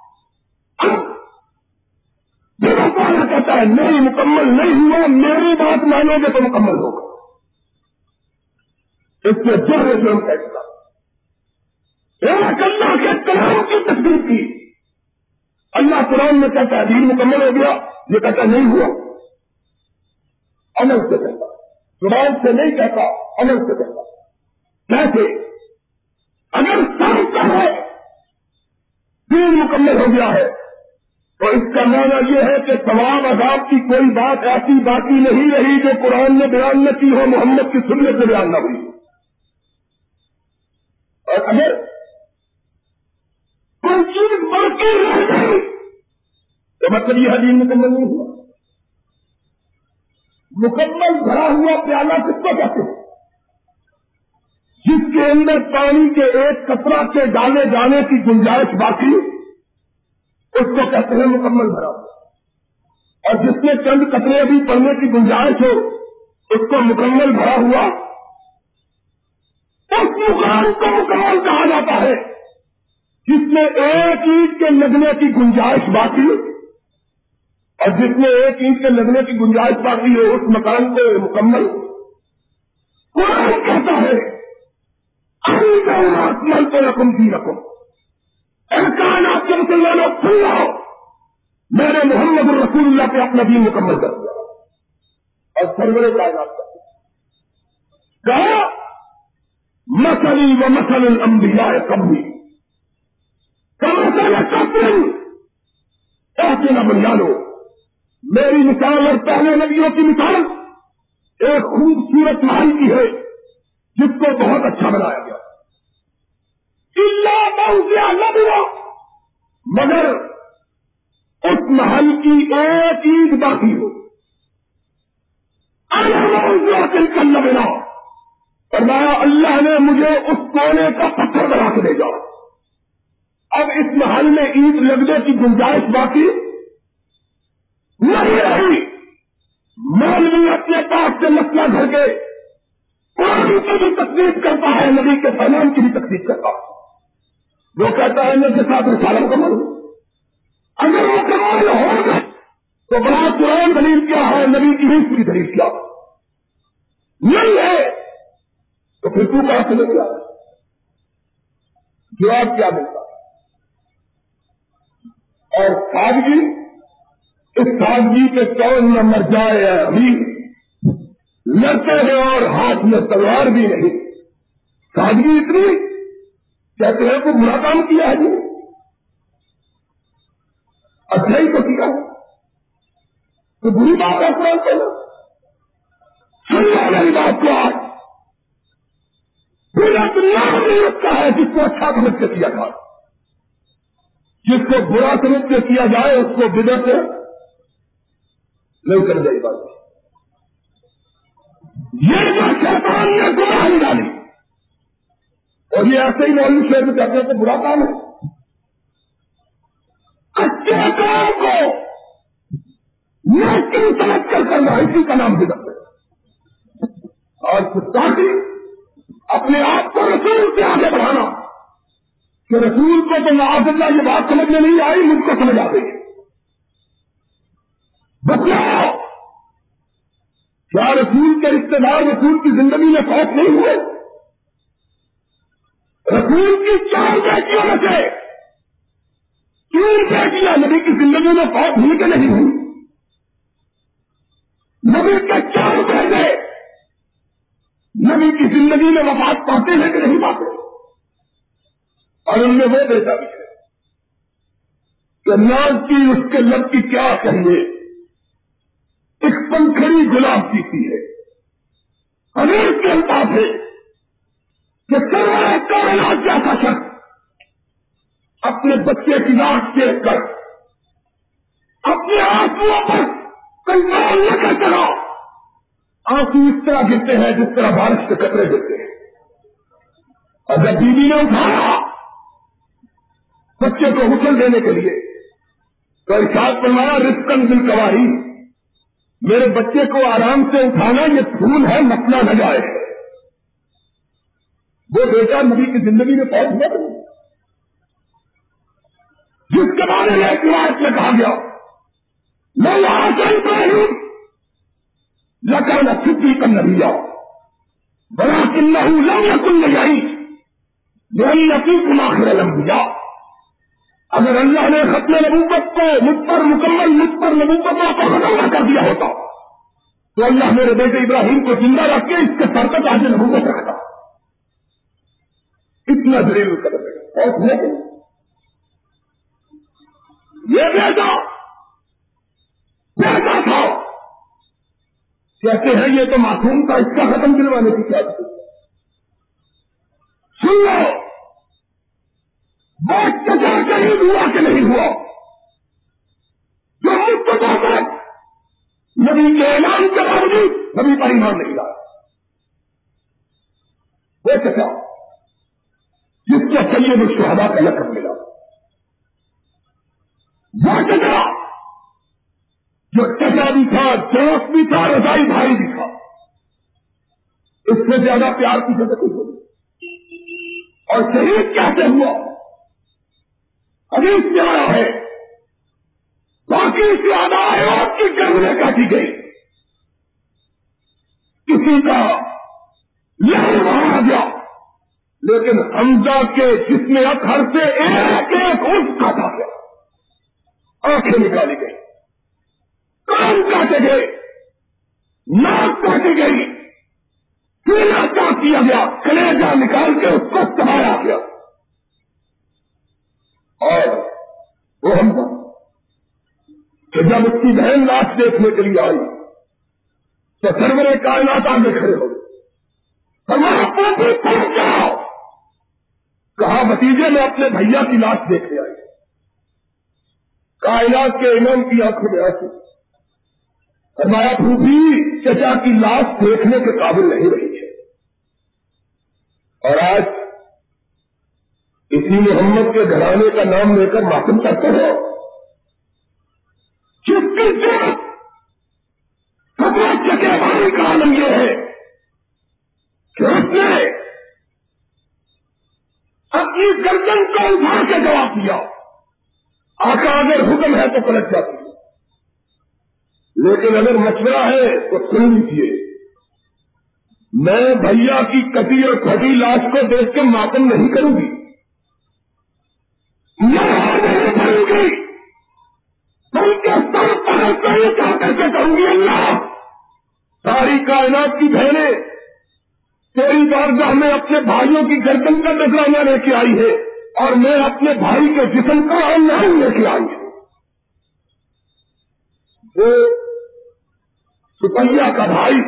والا کہتا ہے نہیں مکمل نہیں ہوا میری بات مانو گے تو مکمل ہوگا اس سے جوڑے سے ہم کہتا ایک اللہ کے کلام کی تصدیق کی اللہ قرآن میں کہتا ہے دین مکمل ہو گیا یہ کہتا نہیں ہوا عمل سے کہتا زبان سے نہیں کہتا عمل سے کہتا کیسے اگر سمجھتا ہے دین مکمل ہو گیا ہے تو اس کا معنی یہ ہے کہ ثواب عذاب کی کوئی بات ایسی باقی نہیں رہی جو قرآن نے بیان نہ کی ہو محمد کی سنت سے بیان نہ ہوئی اور اگر کوئی چیز باقی رہ گئی تو مطلب یہ دین مکمل نہیں ہوا مکمل بھرا ہوا پیالہ کس کو کہتے ہیں جس کے اندر پانی کے ایک قطرہ کے ڈالے جانے کی گنجائش باقی اس کو کہتے ہیں مکمل بھرا ہوا اور جس میں چند قطرے بھی پڑنے کی گنجائش ہو اس کو مکمل بھرا ہوا اس مقام کو مکمل کہا جاتا ہے جس میں ایک اینٹ کے لگنے کی گنجائش باقی اور جس میں ایک اینٹ کے لگنے کی گنجائش باقی ہو اس مکان کو مکمل قرآن کہتا ہے تو رقم کی رقم کائنات کے مسلمانوں سن لو میرے محمد الرسول اللہ پہ اپنا دین مکمل کر دیا اور سرور کائنات کہا مثلی و مثل الانبیاء قبلی کمثل قطر ایسے نہ بنیادو میری مثال اور پہلے نبیوں کی مثال ایک خوبصورت محل کی ہے جس کو بہت اچھا بنایا گیا الا موضع نبوہ، مگر اس محل کی ایک عید باقی ہو. اللہ فرمایا اللہ نے مجھے اس کونے کا پتھر بنا کے بھیجا. اب اس محل میں عید لگنے کی گنجائش باقی نہیں رہی. مولوی اپنے پاس سے مسئلہ گھر کے قرآن کی بھی تقسیم کرتا ہے، نبی کے پیغام کی بھی تقسیم کرتا ہے. وہ کہتا ہے ان کے ساتھ رسالہ مکمل ہو. اگر مکمل ہوگا تو بڑا قرآن دلیل کیا ہے، نبی کی حص کی دلیل کیا نہیں ہے، تو پھر تو کہاں سے لے کیا جواب کیا ملتا. اور سادگی، اس سادگی کے کون نہ مر جائے ابھی لڑتے ہیں اور ہاتھ میں تلوار بھی نہیں. سادگی اتنی کہتے ہیں کو برا کام کیا ہے جی، اچھا ہی تو کیا تو بری بات ہے. قرآن کہنا سننا والی بات کو آج برا نام نہیں رکھتا ہے جس کو اچھا سمجھ کے کیا جائے. جس کو برا سمجھ کے کیا جائے اس کو بدعت نہیں کر جائے بات. یہ جو شیطان نے گناہ ڈالی اور یہ ایسے ہی مولوی شہر میں کہتے ہیں کہ برا کام ہے. اچھے کام کو نیکی سمجھ کر کرنا اسی کا نام بدعت ہے. اور ساتھ ہی اپنے آپ کو رسول سے آگے بڑھانا کہ رسول کو تو معاذ اللہ یہ بات سمجھ میں نہیں آئی، مجھ کو سمجھ آ گئی. بتلاؤ کیا رسول کے رشتے دار رسول کی زندگی میں فوت نہیں ہوئے؟ رسول کی 4 بیٹیوں میں سے 3 بیٹیاں نبی کی زندگی میں فوت ہوئی کہ نہیں ہوئی؟ نبی کے 4 بیٹے نبی کی زندگی میں وفات پاتے ہیں کہ نہیں پاتے؟ اور ان میں وہ بیٹا بھی ہے کہ ناز کی اس کے لب کی کیا کہیے، ایک پنکھڑی گلاب پیتی ہے. امیر کے الفاظ ہے کہ سرور کائنات جیسا شخص اپنے بچے کی لاش دیکھ کر اپنے آنسوؤں پر کنٹرول نہ کر سکا. آنسو اس طرح گرتے ہیں جس طرح بارش کے قطرے گرتے ہیں. اگر بیوی نے اٹھایا بچے کو غسل دینے کے لیے تو ارشاد فرمایا رزقاً بالقواہی، میرے بچے کو آرام سے اٹھانا یہ پھول ہے، مسئلہ نہ جائے. وہ بیٹا نبی کی زندگی میں فوت ہوا جس کے بارے میں ایک روایت میں کہا گیا میں یہاں سے ابراہیم لکانا چھٹی کر نہیں جاؤ بڑا کن لم یکن یہی یہی یقین آخر الانبیاء. اگر اللہ نے ختم نبوت کو مجھ پر مکمل مجھ پر نبوت کو ختم کر دیا ہوتا تو اللہ میرے بیٹے ابراہیم کو زندہ رکھ کے اس کے سر تک آج نبوت رکھتا. اتنا دلیل قدم ہے. اور یہ بیٹا تھا کہتے ہیں یہ تو معصوم تھا، اس کا ختم دلوانے کی کیا ضرورت ہے؟ سن لو بات کچا شہید ہوا کہ نہیں ہوا، جو مستقبل پر نبی کے اعلان کے باوجود نبی پر ایمان نہیں لایا. وہ چچا جس کو سید الشہداء کا لقب ملا، وہ چچا جو چچا بھی تھا، دوست بھی تھا، رضائی بھائی بھی تھا، اس سے زیادہ پیار کی ضرورت ہوئی. اور شہید کیسے ہوا حدیث میں آیا ہے باقی زیادہ آیات کی گردنیں کاٹی گئی، کسی کا لہو مارا گیا، لیکن حمزہ کے جسم اطہر سے ایک ایک عضو کاٹا گیا، آنکھیں نکالی گئی، کان کاٹے گئے، ناک کاٹی گئی، سینہ کاٹ دیا گیا، کلیجہ نکال کے اس کو دبایا گیا. اور وہ حمزہ کہ جب اس کی بہن لاش دیکھنے کے لیے آئی تو سرور کائنات آگے کھڑے ہو گئے. فرمایا پہنچ جاؤ، کہا بھتیجے میں اپنے بھیا کی لاش دیکھنے آئی. کائنات کے امام کی آنکھوں میں آنسو. فرمایا پھوپھی چچا کی لاش دیکھنے کے قابل نہیں رہی ہے. اور آج اسی محمد کے گھرانے کا نام لے کر ماتم کرتے ہو. جس کی چکے بھائی کا عالم یہ ہے کہ اس نے اپنی گردن کو اٹھا کے جواب دیا. آقا اگر حکم ہے تو پلٹ جاتی ہے، لیکن اگر مشورہ ہے تو سن لیجیے. میں بھیا کی کٹی اور پھٹی لاش کو دیکھ کے ماتم نہیں کروں گی، نہیں کروں گی، بلکہ سر پر کہہ کر کے کہوں گی اللہ ساری کائنات کی بہنیں تیری بارگاہ میں اپنے بھائیوں کی گردن کا نذرانہ لے کے آئی ہے اور میں اپنے بھائی کے جسم کا نہیں لے کے آئی ہوں. وہ سپیہ کا بھائی،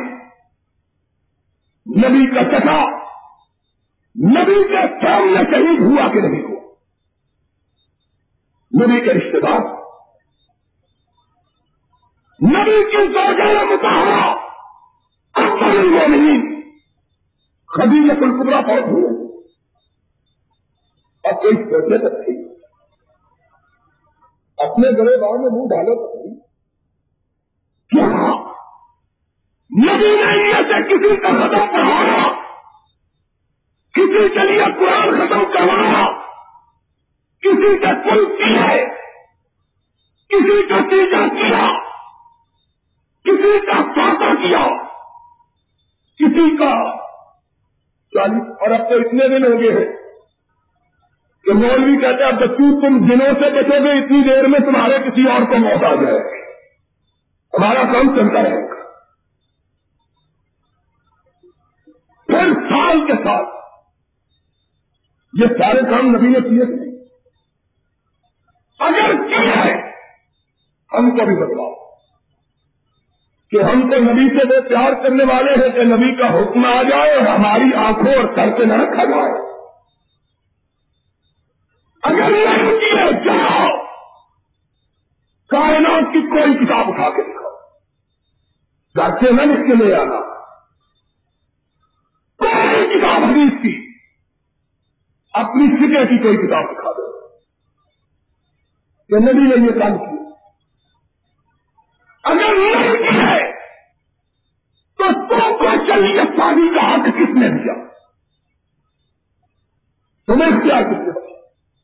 نبی کا چچا، نبی کے سامنے شہید ہوا کہ نہیں ہوا، نبی کے رشتے دار، نبی کی زوجہ مطہرہ افضل المومنین خدیجہ الکبریٰ فوت ہوئی. اب کوئی سوچے تو صحیح، اپنے گلے باؤں میں منہ ڈالے تو صحیح، کیا نبی نے سے کسی کا ختم پڑھایا، کسی کے لیے قرآن ختم کروایا، کسی کے کل کیے، کسی کا تیجا کیا، کسی کا فاتح کیا، کسی کا 40. اور اب تو اتنے دن ہو گئے ہیں کہ مولوی کہتے ہیں بچوں تم دنوں سے بچو گے، اتنی دیر میں تمہارے کسی اور کو موت آ جائے، ہمارا کام چلتا رہے گا. پھر سال کے ساتھ یہ سارے کام نبی نے کیے تھے. اگر کیا ہے ہم کو بھی بتلاؤ کہ ہم تو نبی سے وہ پیار کرنے والے ہیں کہ نبی کا حکم آ جائے اور ہماری آنکھوں اور سر پہ نہ رکھا جائے. اگر نہیں کیے جاؤ کائنات کی کوئی کتاب اٹھا کے دکھاؤ، گھر سے نہ لکھ کے لے آنا، کوئی کتاب حدیث کی، اپنی فکر کی کوئی کتاب دکھا دو کہ نبی نے یہ کام کیا. اگر نہیں کیا تو تم کو چلیے شادی کا حق کس نے دیا، تمہیں کیا کس نے دیا،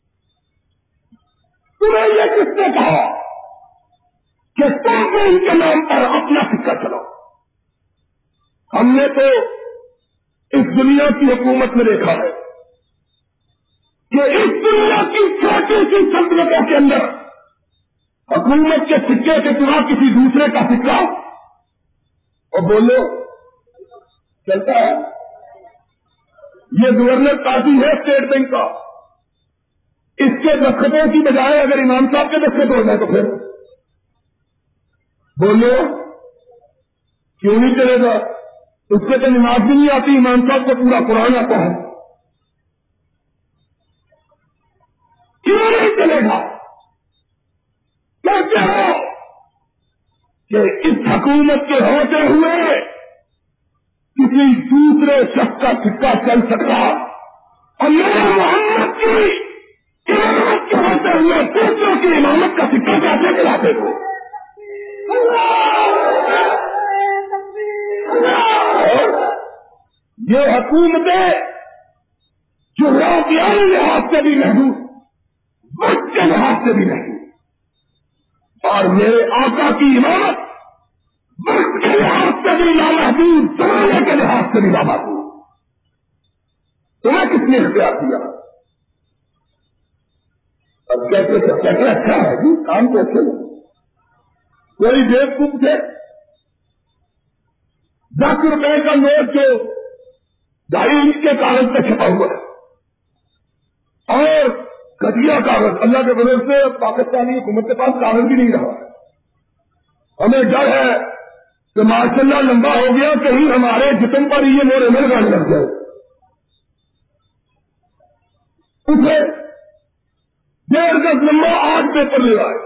تمہیں یہ کس نے کہا کہ تم ان کے نام پر اپنا سکہ چلاؤ. ہم نے تو اس دنیا کی حکومت میں دیکھا ہے کہ اس دنیا کی چھوٹی سی سلطنتوں کے اندر حکومت کے سکے کے سوا کسی دوسرے کا سکہ اور بولو چلتا ہے. یہ گورنر قاضی ہے اسٹیٹ بینک کا، اس کے دستخطوں کی بجائے اگر امام صاحب کے دستخط ہو جائے تو پھر بولو کیوں نہیں چلے گا؟ اس سے تو نماز بھی نہیں آتی، امام صاحب کو پورا قرآن آتا ہے، کیوں نہیں چلے گا؟ کہتے ہو کہ اس حکومت کے ہوتے ہوئے کسی دوسرے شخص کا سکہ چل سکتا اور میرے محمد کی امامت کے ہوتے ہوئے دوسروں کی امامت کا سکہ کیسے چلاتے ہو؟ یہ حکومتیں جو روحانی لحاظ سے بھی محدود، وقت کے لحاظ سے بھی محدود، اور میرے آقا کی امامت وقت کے لحاظ سے بھی لامحدود، زمانے کے لحاظ سے بھی لامحدود. تمہیں کس نے اختیار کیا؟ اب کہتے اچھا ہے جی کام تو اچھے نہیں. کوئی بیوقوف تھے 10 روپے کا نوٹ جو 2.5 انچ کے کاغذ پہ چھپا ہوا ہے اور گٹیا کاغذ، اللہ کے بدل سے پاکستانی حکومت کے پاس کاغذ بھی نہیں رہا. ہمیں ڈر ہے کہ ماشاء اللہ لمبا ہو گیا کہیں ہمارے جسم پر یہ مورے میں لگانے لگ جائے. اسے 1.5 گز لمبا آج پیپر لے آئے,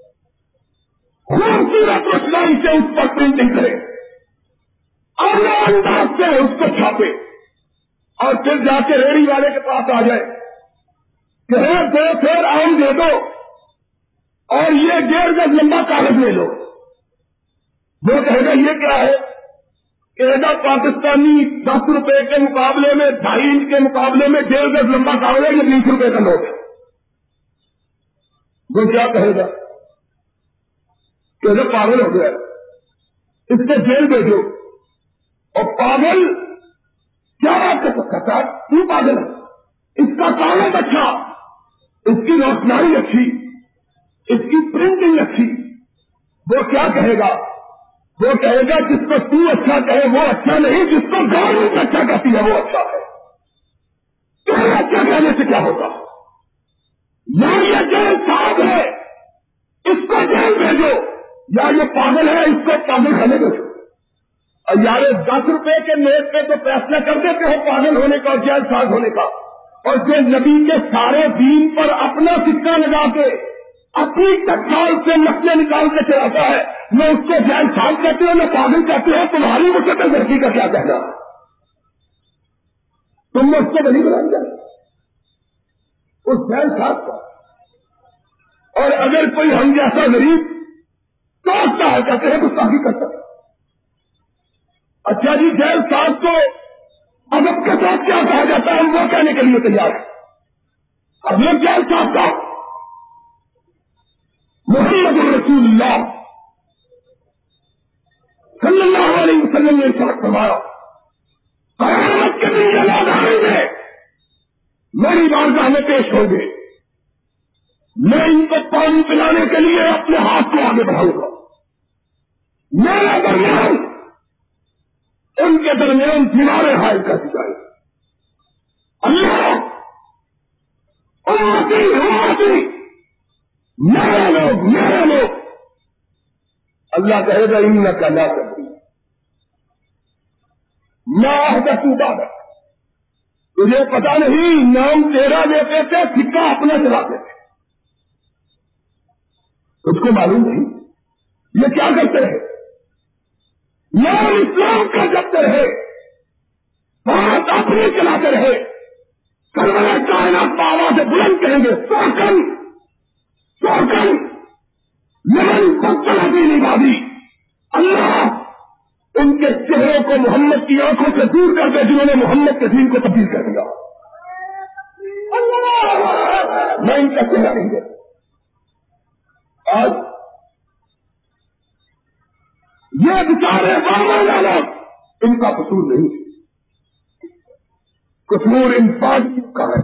خوبصورت روشنائی سے اس پر پرنٹنگ کرے, اعلی انداز سے اس کو چھاپے, اور پھر جا کے ریڑھی والے کے پاس آ جائے کہ 2 پھر آم دے دو اور یہ 1.5 گز لمبا کاغذ لے لو. وہ کہے گا یہ کیا ہے؟ کہے گا پاکستانی 10 روپے کے مقابلے میں 2.5 انچ کے مقابلے میں 1.5 گز لمبا کاغذ ہے, یہ 20 روپے کا نوٹ ہے. وہ کیا کہے گا؟ کہ پاگل ہو گیا, اس کو جیل بھیجو. اور پاگل کیا بات کر سکتا ہے؟ کیوں پاگل ہے؟ اس کا کاغذ اچھا, اس کی روشنائی اچھی, اس کی پرنٹنگ اچھی. وہ کیا کہے گا؟ وہ کہے گا جس کو تو اچھا کہے وہ اچھا نہیں, جس کو گورنمنٹ اچھا کہتی ہے وہ اچھا ہے. تمہیں اچھا کہنے سے کیا ہوگا؟ یا یہ جیل صاحب ہے اس کو جیل بھیجو, یا یہ پاگل ہے اس کو پاگل خانے بھیجو. اور یار 10 روپے کے نوٹ پہ تو فیصلہ کر دیتے ہو پاگل ہونے کا اور جیل ساز ہونے کا, اور جو نبی کے سارے دین پر اپنا سکہ لگا کے اپنی تکال سے مسئلے نکال کے چلاتا ہے, نہ اس کو جیل ساز کہتے ہو نہ پاگل کہتے ہو. تمہاری مجھے دھرتی کا کیا کہنا؟ تم نے اس کو نہیں بنا دیا اس جیل ساز کا. اور اگر کوئی ہم جیسا غریب سوچتا ہے کہتے ہیں گستاخی کرتا ہے. اچھا جی جیل ساز کو ادب کے ساتھ کیا کہا جاتا ہے, ہم وہ کہنے کے لیے تیار ہیں. اب یہ جیل ساز کا محمد رسول اللہ صلی اللہ علیہ وسلم نے ارشاد فرمایا, قیامت کے دن یہ لوگ آئیں گے میری بارگاہ میں پیش ہوں گے, میں ان کو پانی پلانے کے لیے اپنے ہاتھ کو آگے بڑھاؤں گا, میرے درمیان ان کے درمیان دیواریں حائل کر دی جائیں. اللہ امتی امتی میرے لوگ. اللہ کہے گا انک لا تدری ما احدثوا بعدک, تجھے پتا نہیں نام تیرا لیتے تھے سکہ اپنا چلاتے تھے, تجھ کو معلوم نہیں یہ کیا کرتے رہے. نام اسلام کا جپتے رہے, بات اپنے چلاتے رہے, سرور کائنات بابا سے بلند کہیں گے سوکن لمن بدل دین عبادی. اللہ ان کے چہروں کو محمد کی آنکھوں سے دور کر دے جنہوں نے محمد کے دین کو تبدیل کر دیا. میں ان کا چہرہ نہیں دے. آج یہ بیچارے والا ان کا قصور نہیں, قصور ان فاضل کا ہے,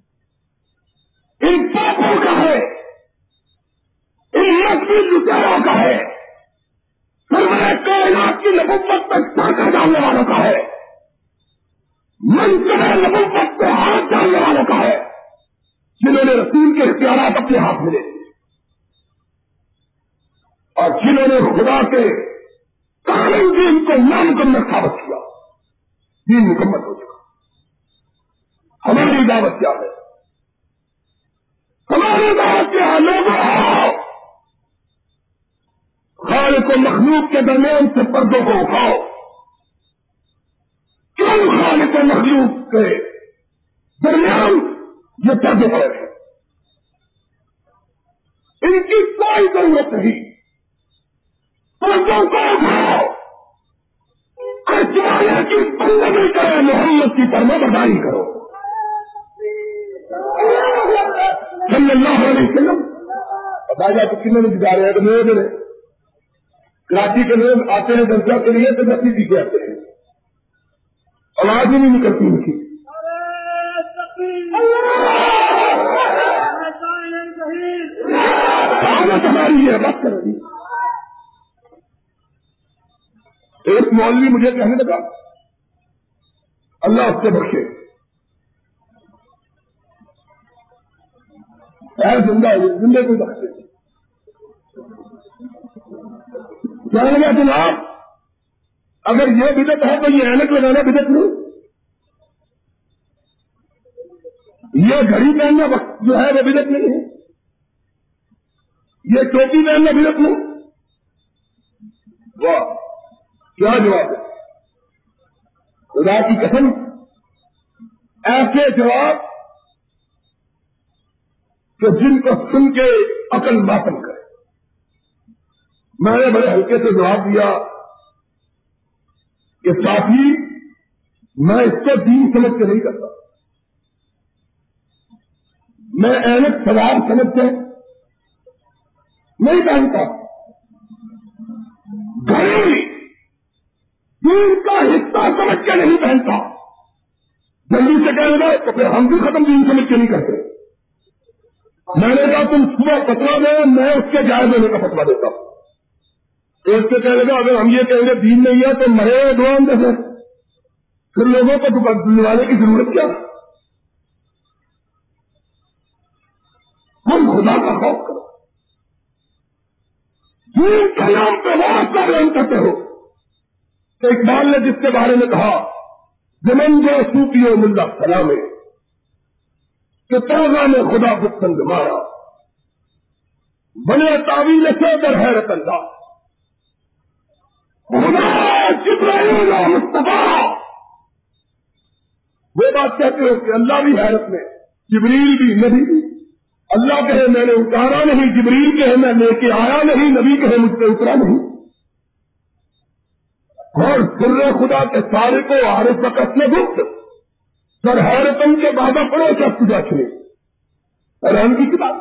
ان پاپوں کا ہے, ان نسلی لٹیروں کا ہے, سرمایہ کائنات کی نبوت تک ٹانکا ڈالنے والوں کا ہے, منصب نبوت کو ہاتھ ڈالنے والوں کا ہے, جنہوں نے رسول کے اختیارات اپنے ہاتھ میں لے لیے اور جنہوں نے خدا کے کامل دین کو نامکمل ثابت کیا. دین مکمل ہو چکا. ہماری دعوت کیا ہے؟ ہماری دعوت کیا ہے؟ لوگوں خالق و مخلوق کے درمیان سے پردوں کو اٹھاؤ. کیوں خالق و مخلوق کے درمیان یہ پردے پڑے ہیں؟ ان کی کوئی ضرورت نہیں. پردوں کو اٹھاؤ, ارجمانے کی بندگی کرو, محمد کی فرما برداری کرو. صلی اللہ علیہ وسلم. بتایا تو کتنے میں جا رہے ہیں تو میرے کراچی کے لوگ آتے ہیں درجہ کے لیے تو نقلی پیچھے آتے ہیں, آواز ہی نہیں نکلتی ان کی. ہماری یہ بات کر رہی. ایک مولوی مجھے کہنے لگا اللہ اس سے بخشے, زندہ کو بخشے. کہنے لگا جناب اگر یہ بدعت ہے تو یہ اینک لگانا بدعت نہیں, یہ گھڑی پہننا وقت جو ہے وہ بدعت نہیں ہے، یہ ٹوپی پہننا بدعت نہیں. واہ کیا جواب ہے! خدا کی قسم ایسے جواب کہ جن کو سن کے عقل ماتم کرے. میں نے بڑے ہلکے سے جواب دیا کہ ساتھی میں اس کو دین سمجھ کے نہیں کرتا، میں اینک سوار سمجھ کے نہیں پہنتا، گھڑی دین کا حصہ سمجھ کے نہیں پہنتا. جلدی سے کہنے گا تو پھر ہم بھی ختم دین سمجھ کے نہیں کرتے. میں نے کہا تم صبح فتوا دے، میں اس کے جائز ہونے کا فتوا دیتا ہوں. تو اس سے کہنے گا اگر ہم یہ کہیں گے دین نہیں ہے تو مرے دعان جیسے پھر لوگوں کو دلوانے کی ضرورت کیا؟ ہم خدا کا خوف کرو، دین کے نام پہ بہت سا بیان کرتے ہو. تو اقبال نے جس کے بارے میں کہا زمن جو صوفی و ملا سلامے کہ توغہ نے خدا بسند مارا بنے تعویل سے در حیرت اللہ خدا جبرائیل و مصطفیٰ. وہ بات کہتے ہو کہ اللہ بھی حیرت میں، جبریل بھی، نبی بھی. اللہ کہے میں نے اتارا نہیں، جبریل کہے میں لے کے آیا نہیں، نبی کہے مجھ سے اترا نہیں. اور سر خدا کے سارے کو عارف وقت میں گفت سر حیرتن کے بابا پڑو کیا خدا چلے رحم کی کتاب.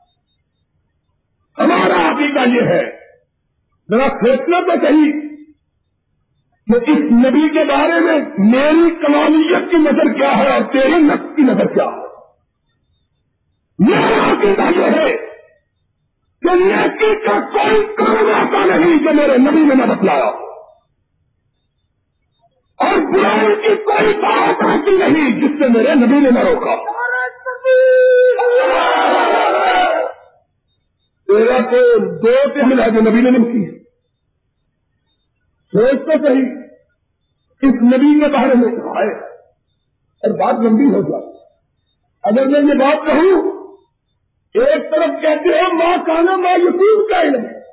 ہمارا عقیدہ یہ ہے، ذرا سوچنا تو صحیح کہ اس نبی کے بارے میں میری کمالیت کی نظر کیا ہے اور تیری نفس کی نظر کیا ہے. میرا عقیدہ یہ ہے کہ نیکی کا کوئی کام ایسا نہیں جو میرے نبی نے نہ بتلایا، اور برائی کی کوئی بات ایسی نہیں جس سے میرے نبی نے نہ روکا. تیرا تو دو تحمل ہے جو نبی نے نہیں کی. سوچ تو صحیح اس نبی کے بارے میں آئے اور بات لمبی ہو جائے. اگر میں یہ بات کہوں ایک طرف کہتے ہیں ماں کانا ماں یقین کا علم ہے،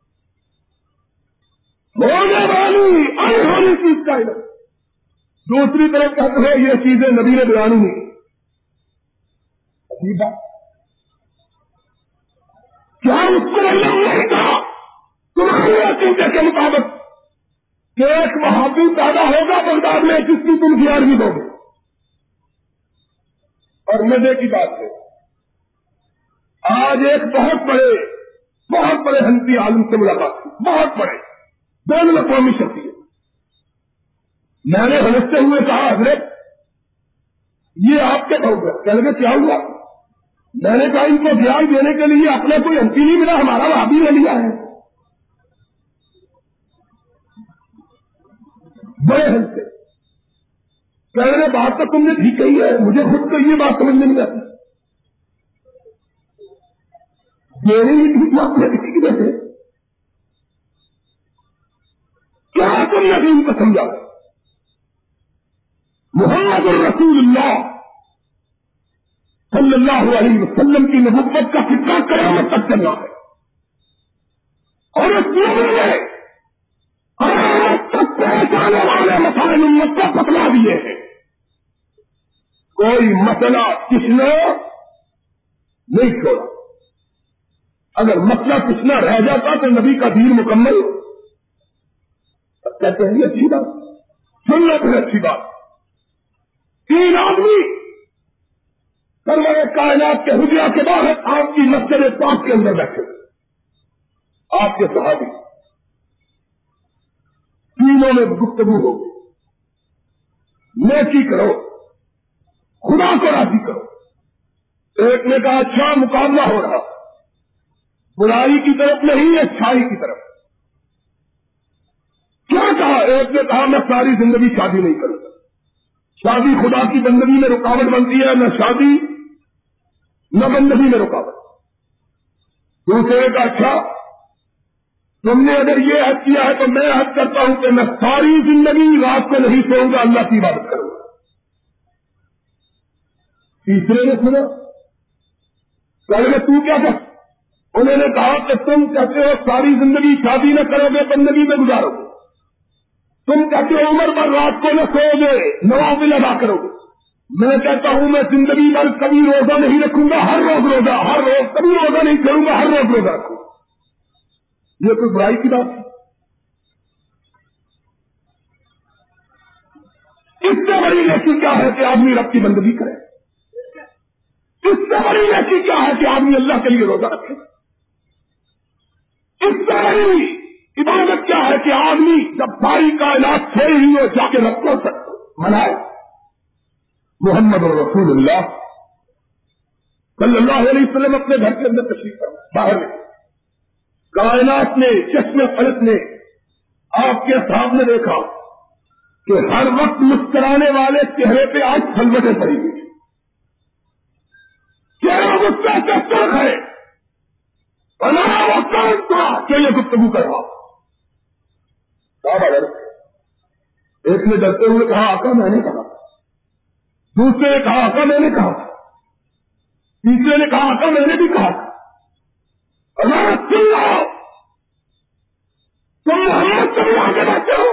ہونے والی انہونی چیز کا علم، دوسری طرف کہتے ہیں یہ چیزیں نبی نے بیان نہیں. عجیب بات، کیا اس کو علم نہیں تھا تمہارے عقیدے کے مطابق کہ ایک وہابی پیدا ہوگا بغداد میں جس کی تم گیارہویں دو گے؟ اور مزے کی بات ہے آج ایک بہت بڑے حنفی عالم سے ملاقات کی، بہت بڑے بین الاقوامی شخصیت. میں نے ہنستے ہوئے کہا حضرت یہ آپ کے بہت ہے. کہنے لگے کیا ہوا؟ میں نے کہا ان کو بیان دینے کے لیے اپنا کوئی ہنسی نہیں ملا، ہمارا وہابی لے لیا ہے. بڑے ہنسے، کہنے لگے بات تو تم نے ٹھیک کہی ہے، مجھے خود تو یہ بات سمجھ میں نہیں آتی. کیا تم نے دین کو سمجھا؟ محمد الرسول اللہ صلی اللہ علیہ وسلم کی نبوت کا فکر قیامت تک چلنا ہے، اور اس میں تک پہنچانے والے مسائل امت کو بتلا دیے ہیں. کوئی مسئلہ کچھ نے نہیں چھوڑا. اگر مسئلہ کچھ نہ رہ جاتا تو نبی کا دین مکمل ہو. کہتے ہیں یہ اچھی بات، سن لو پھر اچھی بات. 3 آدمی سرور کائنات کے حجرہ کے باہر آپ کی مسجد پاک کے اندر بیٹھے، آپ کے صحابی، تینوں میں گفتگو ہو، نیکی کرو، خدا کو راضی کرو. ایک نے کہا اچھا مقابلہ ہو رہا، برائی کی طرف نہیں اچھائی کی طرف. کیا کہا؟ ایک نے کہا میں ساری زندگی شادی نہیں کروں گا، شادی خدا کی بندگی میں رکاوٹ بنتی ہے، نہ شادی نہ بندگی میں رکاوٹ. دوسرے کا اچھا تم نے اگر یہ حد کیا ہے تو میں حد کرتا ہوں کہ میں ساری زندگی رات کو نہیں سوؤں گا، اللہ کی عبادت کروں گا. تیسرے نے سنا، پہلے تو کیا کہا؟ انہوں نے کہا کہ تم کہتے ہو ساری زندگی شادی نہ کرو گے، بندگی میں گزارو گے، تم کہتے ہو عمر بھر رات کو نہ سو گے، نوافل ادا کرو گے، میں کہتا ہوں میں زندگی بھر کبھی روزہ نہیں رکھوں گا، ہر روز روزہ، ہر روز کبھی روزہ نہیں کروں گا، ہر روز روزہ رکھوں گا۔ یہ کوئی برائی کی بات ہے؟ اس سے بڑی نیکی کیا ہے کہ آدمی رب کی بندگی کرے؟ اس سے بڑی نیکی کیا ہے کہ آدمی اللہ کے لیے روزہ رکھے؟ اس سے بڑی عبادت کیا ہے کہ آدمی جب ساری کائنات سے ہی ہو جا کے رب کو منائے؟ محمد رسول اللہ صلی اللہ علیہ وسلم اپنے گھر کے اندر تشریف فرما، باہر میں کائنات نے چشم فلک نے آپ کے سامنے دیکھا کہ ہر وقت مسکرانے والے چہرے پہ آج خلوتیں پڑی ہوئی، چہرہ غصہ سے سرخ ہے، بنا وہ کون تھا کہ یہ گفتگو کر رہا؟ ایک نے ڈرتے ہوئے کہا آقا میں نے کہا، دوسرے نے کہا آقا میں نے کہا، تیسرے نے کہا آقا میں نے بھی کہا، اللہ سن لو تم محمد سے بھی آگے بڑھتے ہو،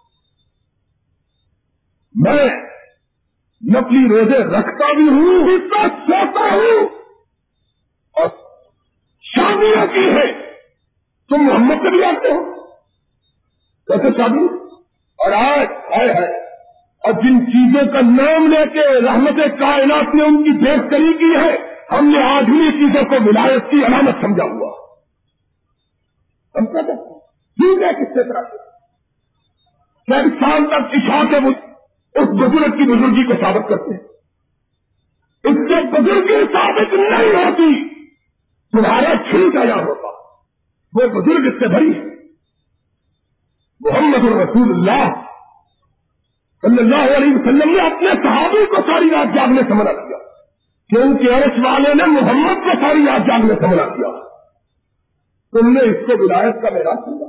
میں نقلی روزے رکھتا بھی ہوں، حصہ سوتا ہوں اور شادیاں کی ہے، تم محمد سے بھی آتے ہو کیسے شادی؟ اور آج آئے ہے اور جن چیزوں کا نام لے کے رحمت کائنات نے ان کی دیکھ کری کی ہے، ہم نے آج بھی چیزوں کو ولایت کی علامت سمجھا ہوا، ہم کیا کہتے ہیں ٹھیک ہے کس طرح سے کیا سال تک عشاء کے اس بزرگ کی بزرگی کو ثابت کرتے ہیں، اس سے بزرگی ثابت نہیں ہوتی، تمہارا چھوٹ آیا ہوتا، وہ بزرگ اس سے بڑی ہے۔ محمد رسول اللہ صلی اللہ علیہ وسلم نے اپنے صحابی کو ساری رات جاگنے سے منع کیا، کیونکہ عرش والے نے محمد کو ساری رات جاگنے سے منع کیا، تم نے اس کو ولایت کا معراج سمجھا،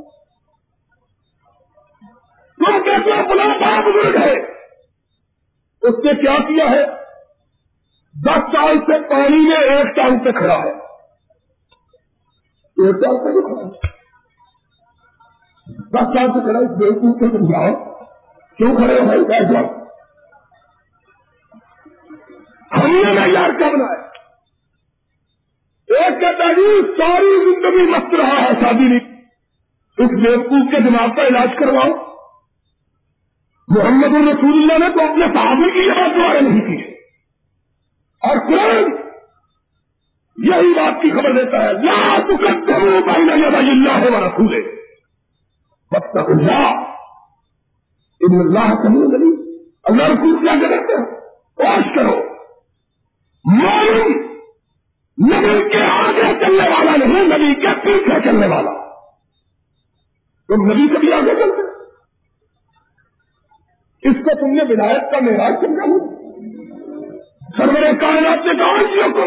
تم کہتے ہو بلا بڑا بزرگ ہے، اس نے کیا کیا ہے؟ 10 سال سے پانی میں ایک ٹانگ پہ کھڑا ہے، ایک ٹانگ پہ کھڑا ہے، 10 سال سے کھڑا ہے، اس بیوقوف کو سمجھاؤ کیوں کھڑے ہو بھائی بیٹھ جاؤ، ہم نے معیار کیا بنایا؟ ایک کہتا جی ساری زندگی مست رہا ہے شادی نہیں، اس بیوقوف کے دماغ کا علاج کرواؤ۔ محمد رسول اللہ نے تو اپنے صحابی کی یہ بات دوبارہ نہیں کی، اور قرآن یہی بات کی خبر دیتا ہے، لا تقدموا بین یدی اللہ ورسولہ واتقوا اللہ ان اللہ سمیع علیم۔ اللہ رسول کیا کہتے ہیں؟ واش کرو، مومن نبی کے آگے چلنے والا نہیں، نبی کے پیچھے چلنے والا، تم نبی سے بھی آگے چلتے، اس کو تم نے ولایت کا معراج سمجھا ہوا؟ سرور کائنات نے کہا جی کو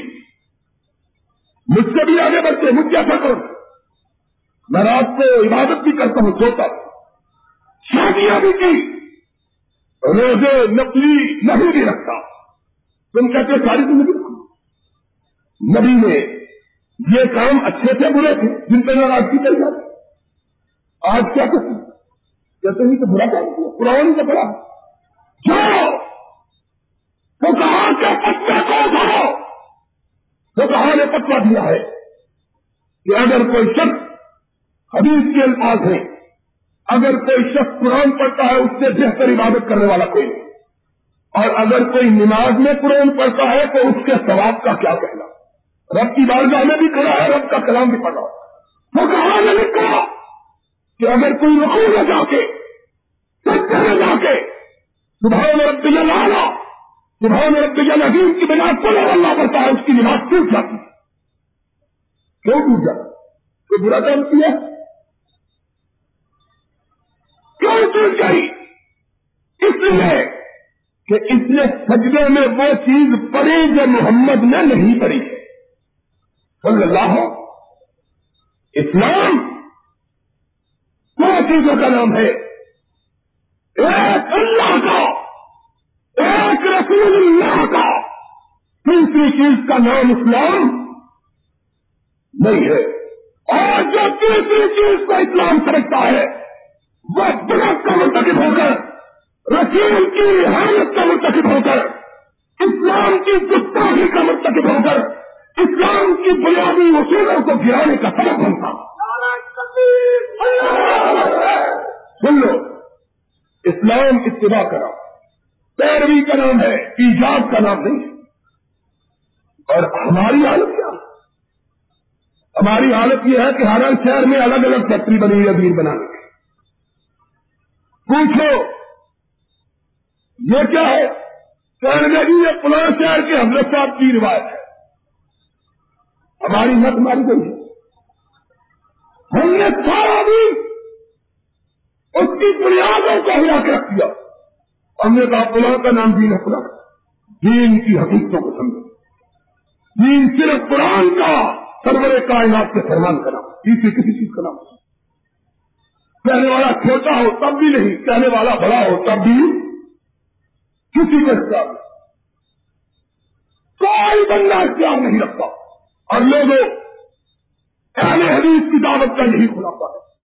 مجھ سے بھی آگے بڑھتے، مجھ جیسا کرو، میں رات کو عبادت بھی کرتا ہوں، سوتا شادیاں بھی کی، روزے نقلی نہیں بھی رکھتا، تم کہتے ساری زندگی رکھو۔ نبی نے یہ کام اچھے سے برے تھے جن پہ ناراضگی چل جاتی، آج کیا کرتے کہتے ہیں کہ برا کام کیا، قرآن کا بڑا جو تو کہا کہ پتہ کو اٹھاؤ، تو کہا نے پتہ دیا ہے کہ اگر کوئی شخص حدیث کے الفاظ ہیں، اگر کوئی شخص قرآن پڑھتا ہے اس سے بہتر عبادت کرنے والا کوئی نہیں، اور اگر کوئی نماز میں قرآن پڑھتا ہے تو اس کے ثواب کا کیا کہنا، رب کی بارگاہ میں بھی کھڑا ہے، رب کا کلام بھی پڑھا، تو کہا نے لکھا کہ اگر کوئی رکوع میں جا کے سجدے میں جا کے سبحان ربی الاعلیٰ سبحان ربی العظیم کی بنا قل اللہ پڑھتا ہے، اس کی نماز ٹوٹ جاتی، کیوں ٹوٹ جاتی؟ کوئی برا کام کیا؟ کیوں ٹوٹ گئی؟ اس لیے کہ اس نے سجدے میں وہ چیز پڑھی جو محمد نے نہیں پڑھی صلی اللہ۔ اسلام دو چیزوں کا نام ہے، ایک اللہ کا، ایک رسول اللہ کا، تیسری چیز کا نام اسلام نہیں ہے، اور جو تیسری چیز کو اسلام سمجھتا ہے وہ بدعت کا مرتکب ہو کر، رسول کی اہانت کا مرتکب ہو کر، اسلام کی گستاخی کا مرتکب ہو کر، اسلام کی بنیادی اصولوں کو گرانے کا سبب بنتا۔ سن لو، اسلام اتباع کا نام، پیروی کا نام ہے، ایجاد کا نام نہیں ہے۔ اور ہماری حالت کیا ہے؟ ہماری حالت یہ ہے کہ ہر شہر میں الگ الگ فیکٹری بنی ہوئی ہے دین بنانے کی۔ پوچھو یہ کیا ہے؟ کہنے گی یہ فلاں شہر کے حضرت صاحب کی روایت ہے، ہماری مت ماری گئی ہے۔ ہم نے سارا دن اس کی بنیادوں کو ہلا کے رکھ دیا، ہم نے کہا فلاں کا نام دین ہے، فلاں دین کی حقیقتوں کو سمجھو۔ دین صرف قرآن کا، سرور کائنات کے فرمان کا نام، کسی چیز کا نام۔ کہنے والا چھوٹا ہو تب بھی نہیں، کہنے والا بڑا ہو تب بھی کسی کا اختیار نہیں، کوئی بندہ اختیار نہیں رکھتا۔ اور لوگوں اہل حدیث کی دعوت کا یہی خلاصہ ہے،